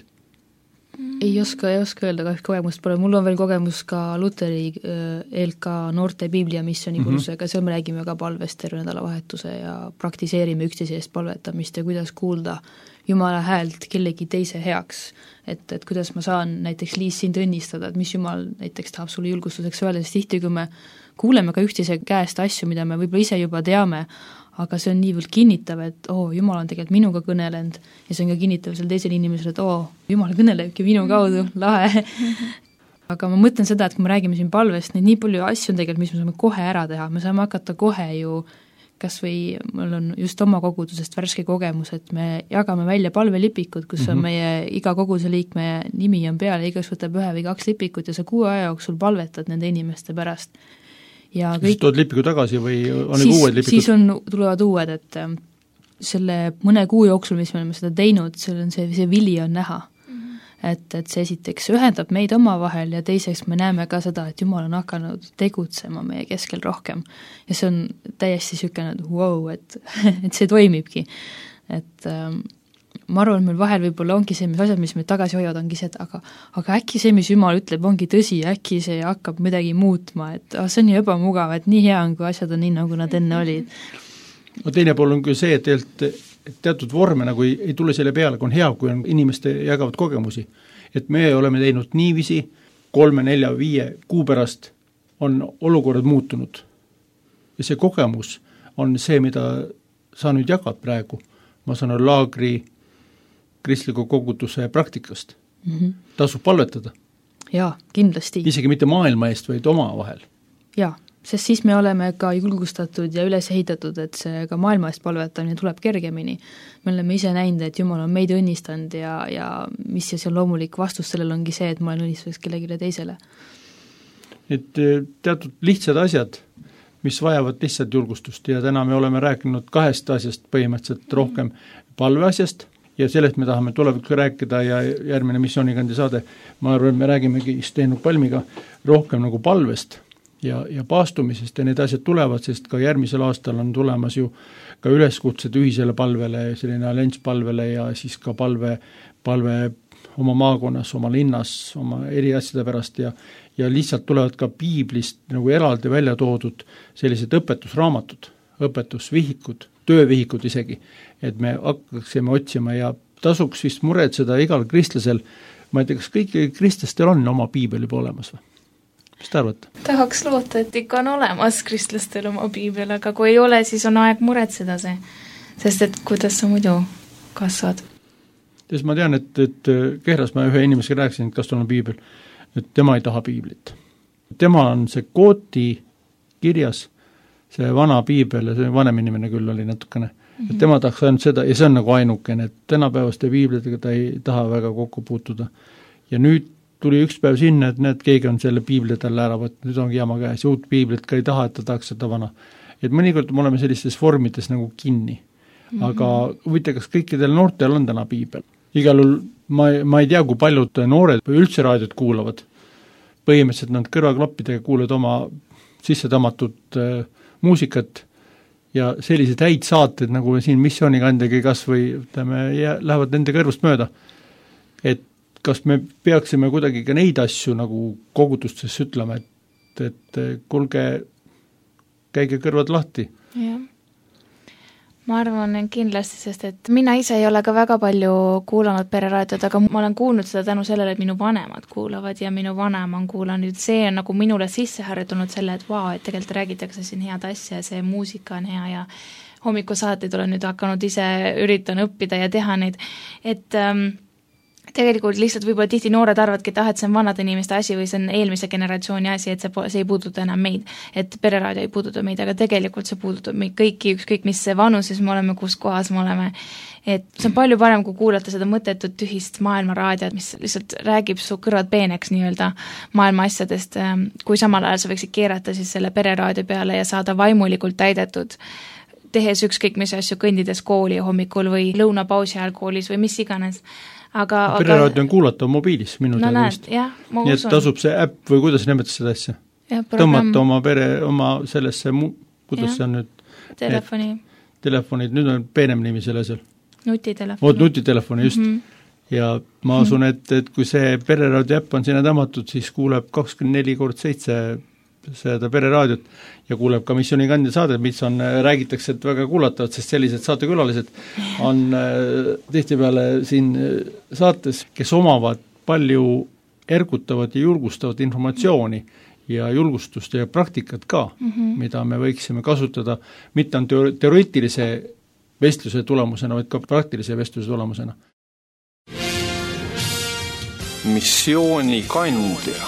Ei oska, ei oska öelda, kahjuks kogemust pole. Mul on veel kogemus ka Luteri E L K noorte Biblia missiooni kursusega, mm-hmm. seal me räägime ka palvest terve nädalavahetuse ja praktiseerime üksteise eest palvetamist ja kuidas kuulda Jumala häält kellegi teise heaks. Et, et kuidas ma saan näiteks Liis sind õnnistada, et mis Jumal näiteks tahab sulle julgustuseks öelda, sest tihti, kui me kuuleme ka üksteise käest asju, mida me võib-olla ise juba teame, aga see on niivõrd kinnitav, et oo, Jumal on tegelikult minuga kõnelenud ja see on ka kinnitav selle teisele inimesele, et oo, Jumal kõnelebki minu kaudu, lahe. Aga ma mõtlen seda, et kui me räägime siin palvest, neid nii palju asju on tegelikult, mis me saame kohe ära teha, me saame hakata kohe ju, kas või mul on just oma kogudusest värske kogemus, et me jagame välja palvelipikud, kus on meie iga koguduse liikme nimi on peal ja igaüks võtab ühe või kaks lipikut ja sa kuue aja jooksul palvetad nende inimeste pärast. Ja kõik, siis tood lipiku tagasi või on siis, uued lipikud? Siis on, tulevad uued, et selle mõne kuu jooksul, mis me oleme seda teinud, seal on see, see vili on näha. Mm-hmm. Et, et see esiteks ühendab meid oma vahel ja teiseks me näeme ka seda, et Jumal on hakanud tegutsema meie keskel rohkem. Ja see on täiesti sükene, et wow, et, et see toimibki. Et ähm, ma arvan, meil vahel võib-olla ongi see, mis asjad, mis meid tagasi hoiavad, ongi see, et aga, aga äkki see, mis Jumal ütleb, ongi tõsi, äkki see hakkab midagi muutma, et oh, see on ju ebamugav, et nii hea on, kui asjad on nii, nagu nad enne olid. No teine pool on küll see, et, et teatud vorme nagu ei, ei tule selle peale, kui on hea, kui on inimeste jagavad kogemusi. Et me oleme teinud niivisi, kolme, nelja, viie kuu pärast on olukorrad muutunud. Ja see kogemus on see, mida sa nüüd jagad praegu. Ma saan olla laagri kristliku koguduse praktikast. Mm-hmm. Tasub palvetada. Jaa, kindlasti. Isegi mitte maailma eest, vaid oma vahel. Jaa, sest siis me oleme ka julgustatud ja üles ehitatud, et see ka maailma eest palvetamine tuleb kergemini. Me oleme ise näinud, et Jumal on meid õnnistanud ja, ja mis ja see on loomulik vastus sellel ongi see, et ma olen õnnistuseks kellegile teisele. Et teatud lihtsad asjad, mis vajavad lihtsalt julgustust ja täna me oleme rääkinud kahest asjast põhimõtteliselt rohkem palveasjast ja sellest me tahame tulevikus rääkida ja järgmine missioonikandi saade, ma arvan, me räägimegi Sten Palmiga rohkem nagu palvest ja, ja paastumisest ja need asjad tulevad, sest ka järgmisel aastal on tulemas ju ka üleskutsed ühisele palvele, selline allianspalvele ja siis ka palve, palve oma maakonnas, oma linnas, oma eri asjade pärast ja ja lihtsalt tulevad ka piiblist nagu eraldi välja toodud sellised õpetusraamatud, õpetusvihikud, töövihikud isegi, et me hakkaksime otsima ja tasuks vist muretseda igal kristlasel, ma ei tea, kas kõik kristlastel on oma piibel juba olemas või? Mis te arvate? Tahaks loota, et ikka on olemas kristlastel oma piibel, aga kui ei ole, siis on aeg muretseda see, sest et kuidas sa muidu kasvad? Sest ma tean, et, et Kehras ma ühe inimesega rääkisin, et kas tal on piibel, et tema ei taha piiblit. Tema on see kooti kirjas, see vana piibel, see vanem inimene küll oli natukene, mm-hmm. et tema tahaks ainult seda, ja see on nagu ainukene, et tänapäevaste piiblitega ta ei taha väga kokku puutuda. Ja nüüd tuli üks päev sinna, et näed, keegi on selle piibli talle ära võtnud, nüüd ongi jama käes, uut piiblit ka ei taha, et ta tahaks seda vana. Et mõnikord me oleme sellistes vormides nagu kinni, mm-hmm. aga huvitav, kas kõikidel noortel on täna piibel? Igal juhul ma, ma ei tea, kui paljud noored või üldse raadiot kuulavad. Põhimõtteliselt nad kõrvaklappidega kuulavad oma sissetamatud äh, muusikat ja sellised häid saated, nagu siin missioonikandjagi kas või ütleme, lähevad nende kõrvust mööda. Et kas me peaksime kuidagi ka neid asju nagu kogudustes ütlema, et, et kulge, käige kõrvad lahti. Jah. Ma arvan kindlasti, sest et mina ise ei ole ka väga palju kuulanud pereraadiot, aga ma olen kuulnud seda tänu sellele, et minu vanemad kuulavad ja minu vanem on kuulanud. See on nagu minule sisse harjutunud selle, et vau, et tegelikult räägitakse siin head asja ja see muusika on hea ja hommikusaateid olen nüüd hakanud ise üritan õppida ja teha neid. Et ähm, tegelikult lihtsalt võib-olla tihti noored arvadki, et ah, et see on vanade inimeste asi või see on eelmise generatsiooni asi, et see, see ei puuduta enam meid, et pereraadio ei puuduta meid, aga tegelikult see puudutab meid kõiki, ükskõik mis see vanuses me oleme, kus kohas me oleme, et see on palju parem, kui kuulata seda mõttetut tühist maailmaraadiot, mis lihtsalt räägib su kõrvad peeneks nii-öelda maailma asjadest, kui samal ajal sa võiksid keerata siis selle pereraadio peale ja saada vaimulikult täidetud, tehes ükskõik mis asju kõndides kooli hommikul või lõunapausi ajal koolis või mis iganes. Aga, pereraadio on kuulata mobiilis minu no näed, jah, ma nii usun. Et tasub see äpp või kuidas nimetas seda asja? Tõmmata oma pere, oma sellesse, kuidas ja. See on nüüd? Telefoni. Telefonid, nüüd on peenem nimi selle seal. Nutitelefoni. Oot, nutitelefoni, just. Mm-hmm. Ja ma asun, et, et kui see pereraadio äpp on sinna tõmmatud, siis kuuleb kakskümmend neli kord seitse seda pereraadiot ja kuuleb ka missioonikandja saadet, mis on, räägitakse, et väga kuulatavad, sest sellised saatekülalised on äh, tihtipeale siin saates, kes omavad palju ergutavat ja julgustavat informatsiooni ja julgustust ja praktikat ka, mm-hmm. mida me võiksime kasutada mitte on teoreetilise vestluse tulemusena, vaid ka praktilise vestluse tulemusena. Missioonikandja.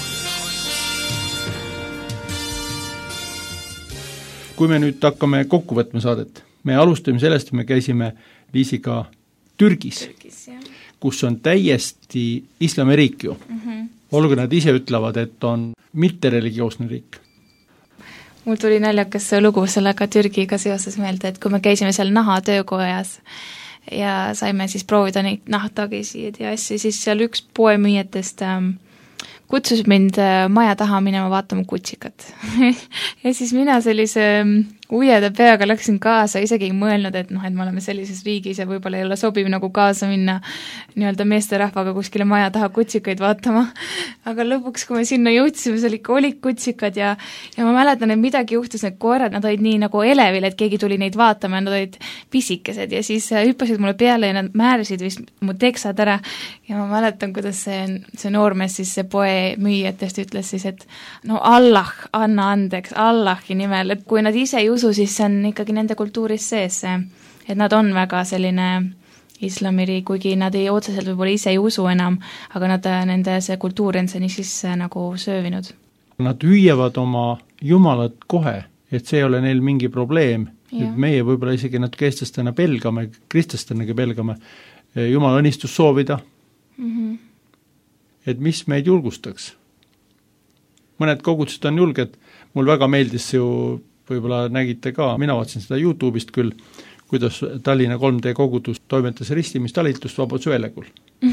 Kui me nüüd hakkame kokku võtma saadet, me alustame sellest, et me käisime Liisiga Türgis, Türgis kus on täiesti islamiriik ju. Mm-hmm. Olgu nad ise ütlevad, et on mittereligioosne riik. Mul tuli naljakas lugu sellega Türgiga seoses meelde, et kui me käisime seal naha töökojas ja saime siis proovida neid nahtagisid ja asju, siis seal üks poemüüjatest ähm, kutsus mind maja taha minema vaatama kutsikat ja siis mina sellise ujeda peaga läksin kaasa, isegi ei mõelnud, et noh, et me oleme sellises riigis ja võib-olla ei ole sobiv nagu kaasa minna nii-öelda meesterahvaga kuskile maja taha kutsikaid vaatama, aga lõpuks, kui me sinna jõudsime, seal ikka olid kutsikad ja ja ma mäletan, et midagi juhtus, need koerad, nad olid nii nagu elevil, et keegi tuli neid vaatama ja nad olid pisikesed ja siis hüppasid mulle peale ja nad määrisid vist mu teksad ära ja ma mäletan, kuidas see, see noormees siis, see poe müüjatest ütles siis, et no Allah, anna andeks, Allahi nimel, et kui nad ise ei usu, siis see on ikkagi nende kultuuris sees see, et nad on väga selline islamiriik, kuigi nad ei otseselt võib-olla ise ei usu enam, aga nad, nende see kultuur on see nii sisse nagu söövinud. Nad hüüavad oma jumalat kohe, et see ei ole neil mingi probleem, et meie võib-olla isegi natuke eestlastena pelgame, kristlastenagi pelgame jumala õnnistus soovida, mm-hmm. et mis meid julgustaks. Mõned kogudused on julged, mul väga meeldis ju, võib-olla nägite ka, mina vaatasin seda YouTube'ist küll, kuidas Tallinna kolm D kogudus toimetas ristimistalitust Vabaduse väljakul.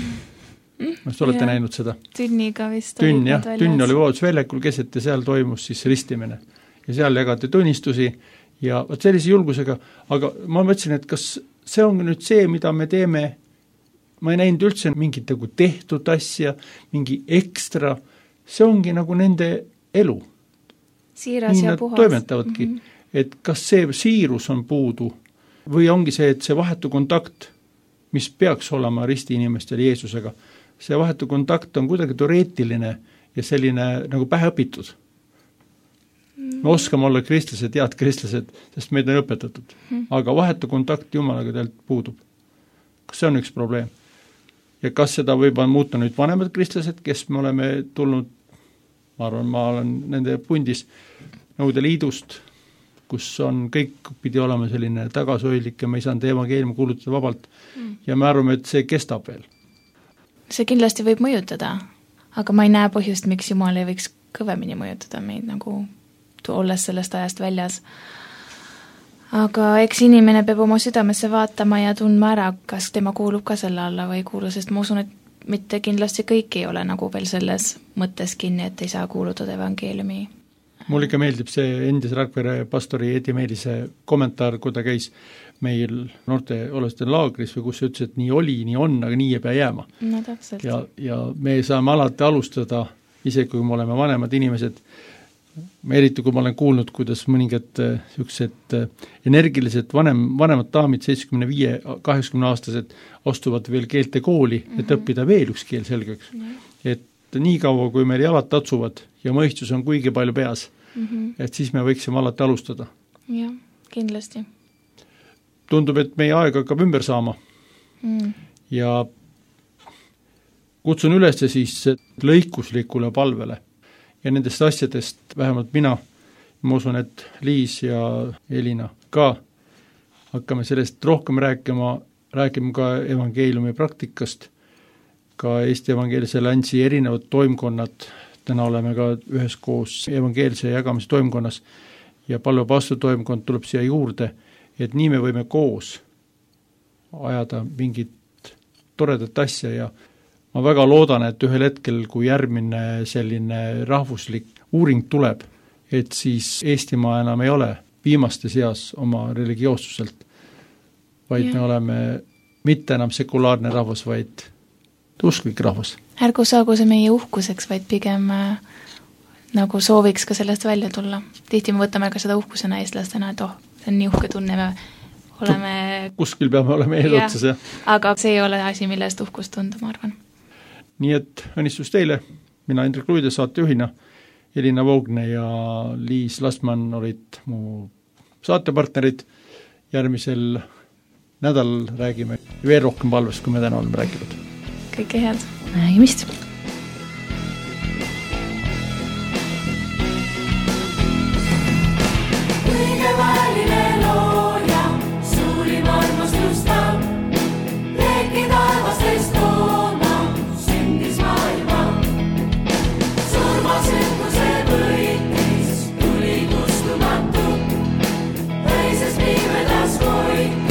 Kas olete ja. näinud seda? Tünniga vist. Tünn, jah, tünn oli Vabaduse väljakul keset ja seal toimus siis ristimine. Ja seal jagati tunnistusi ja võt sellise julgusega, aga ma mõtlesin, et kas see on nüüd see, mida me teeme, ma ei näinud üldse mingit nagu tehtud asja, mingi ekstra, see ongi nagu nende elu. Siiras nii ja nad puhas. toimetavadki, mm-hmm. et kas see siirus on puudu või ongi see, et see vahetu kontakt, mis peaks olema risti inimestel Jeesusega, see vahetu kontakt on kuidagi teoreetiline ja selline nagu päheõpitud. Mm-hmm. Me oskame olla kristlased, head kristlased, sest meid on õpetatud, mm-hmm. aga vahetu kontakt Jumalaga teilt puudub. Kas see on üks probleem? Ja kas seda võib muuta nüüd vanemad kristlased, kes me oleme tulnud, ma arvan, ma olen nende pundis Nõukogude Liidust, kus on kõik pidi olema selline tagasihoidlik ja me ei saanud evangeeliumi kuulutada vabalt mm. ja me arvame, et see kestab veel. See kindlasti võib mõjutada, aga ma ei näe põhjust, miks Jumal ei võiks kõvemini mõjutada meid nagu olles sellest ajast väljas. Aga eks inimene peab oma südamesse vaatama ja tundma ära, kas tema kuulub ka selle alla või ei kuulu, sest ma usun, et mitte kindlasti kõik ei ole nagu veel selles mõttes kinni, et ei saa kuulutada evangeeliumi. Mul ikka meeldib see endise Rakvere pastori Edi Meelise kommentaar, kui ta käis meil noorte olestel laagris või kus ütles, et nii oli, nii on, aga nii ei pea jääma. No täpselt. Ja, ja me saame alati alustada, isegi kui me oleme vanemad inimesed, eriti kui ma olen kuulnud, kuidas mõningad niisugused energilised vanem, vanemad daamid, seitsekümmend viis kaheksakümne aastased, astuvad veel keelte kooli, et mm-hmm. õppida veel üks keel selgeks. Mm-hmm. Et nii kaua, kui meil jalad tatsuvad ja mõistus on kuigi palju peas, mm-hmm. et siis me võiksime alati alustada. Jah, kindlasti. Tundub, et meie aeg hakkab ümber saama. Mm. Ja kutsun üles siis lõikuslikule palvele. Ja nendest asjadest vähemalt mina, ma usun, et Liis ja Elina ka hakkame sellest rohkem rääkima, räägime ka evangeeliumi praktikast, ka Eesti evangeelse Läntsi erinevad toimkonnad, täna oleme ka üheskoos evangeelse jagamise toimkonnas ja palvepaastu toimkond tuleb siia juurde, et nii me võime koos ajada mingit toredat asja ja ma väga loodan, et ühel hetkel, kui järgmine selline rahvuslik uuring tuleb, et siis Eestimaa enam ei ole viimaste seas oma religioossuselt, vaid yeah. me oleme mitte enam sekulaarne rahvas, vaid usklik rahvas. Ärgu saagu see meie uhkuseks, vaid pigem äh, nagu sooviks ka sellest välja tulla. Tihti me võtame ka seda uhkusena eestlastena, et oh, see on nii uhke tunne, me oleme... Kuskil peame olema eesotsas, jah. Aga see ei ole asi, millest uhkust tunda, ma arvan. Nii et õnnistus teile, mina Hendrik Luide saatejuhina, Elina Voogne ja Liis Lastman olid mu saatepartnerid. Järgmisel nädalal räägime veel rohkem palvest, kui me täna oleme rääkinud. Kõike head. Nägemist.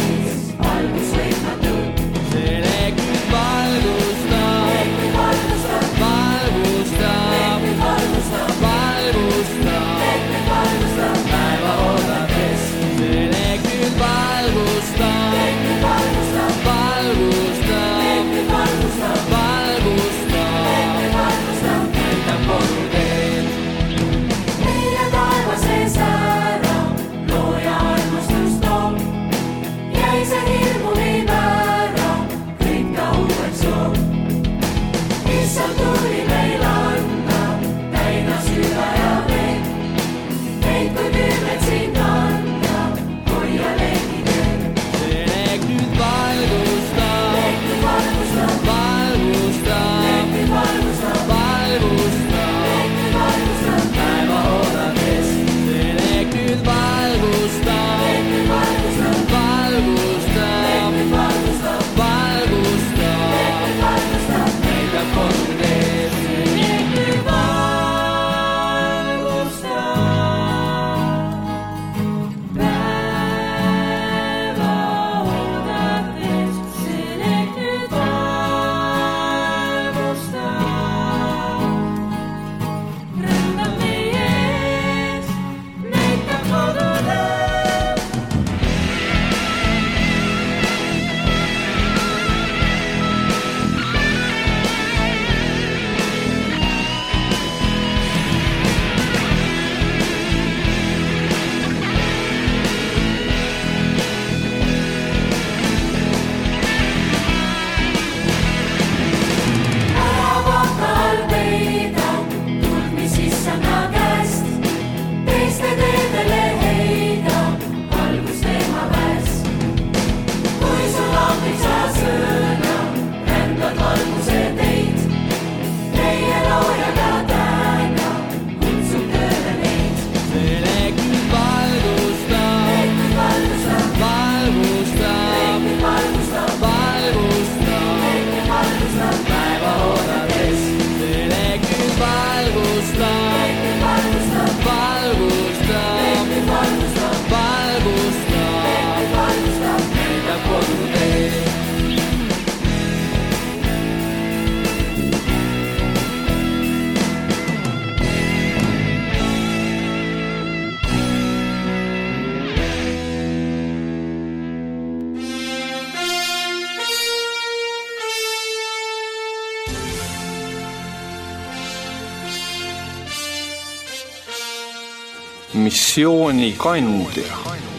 Valgustab missiooni kandja.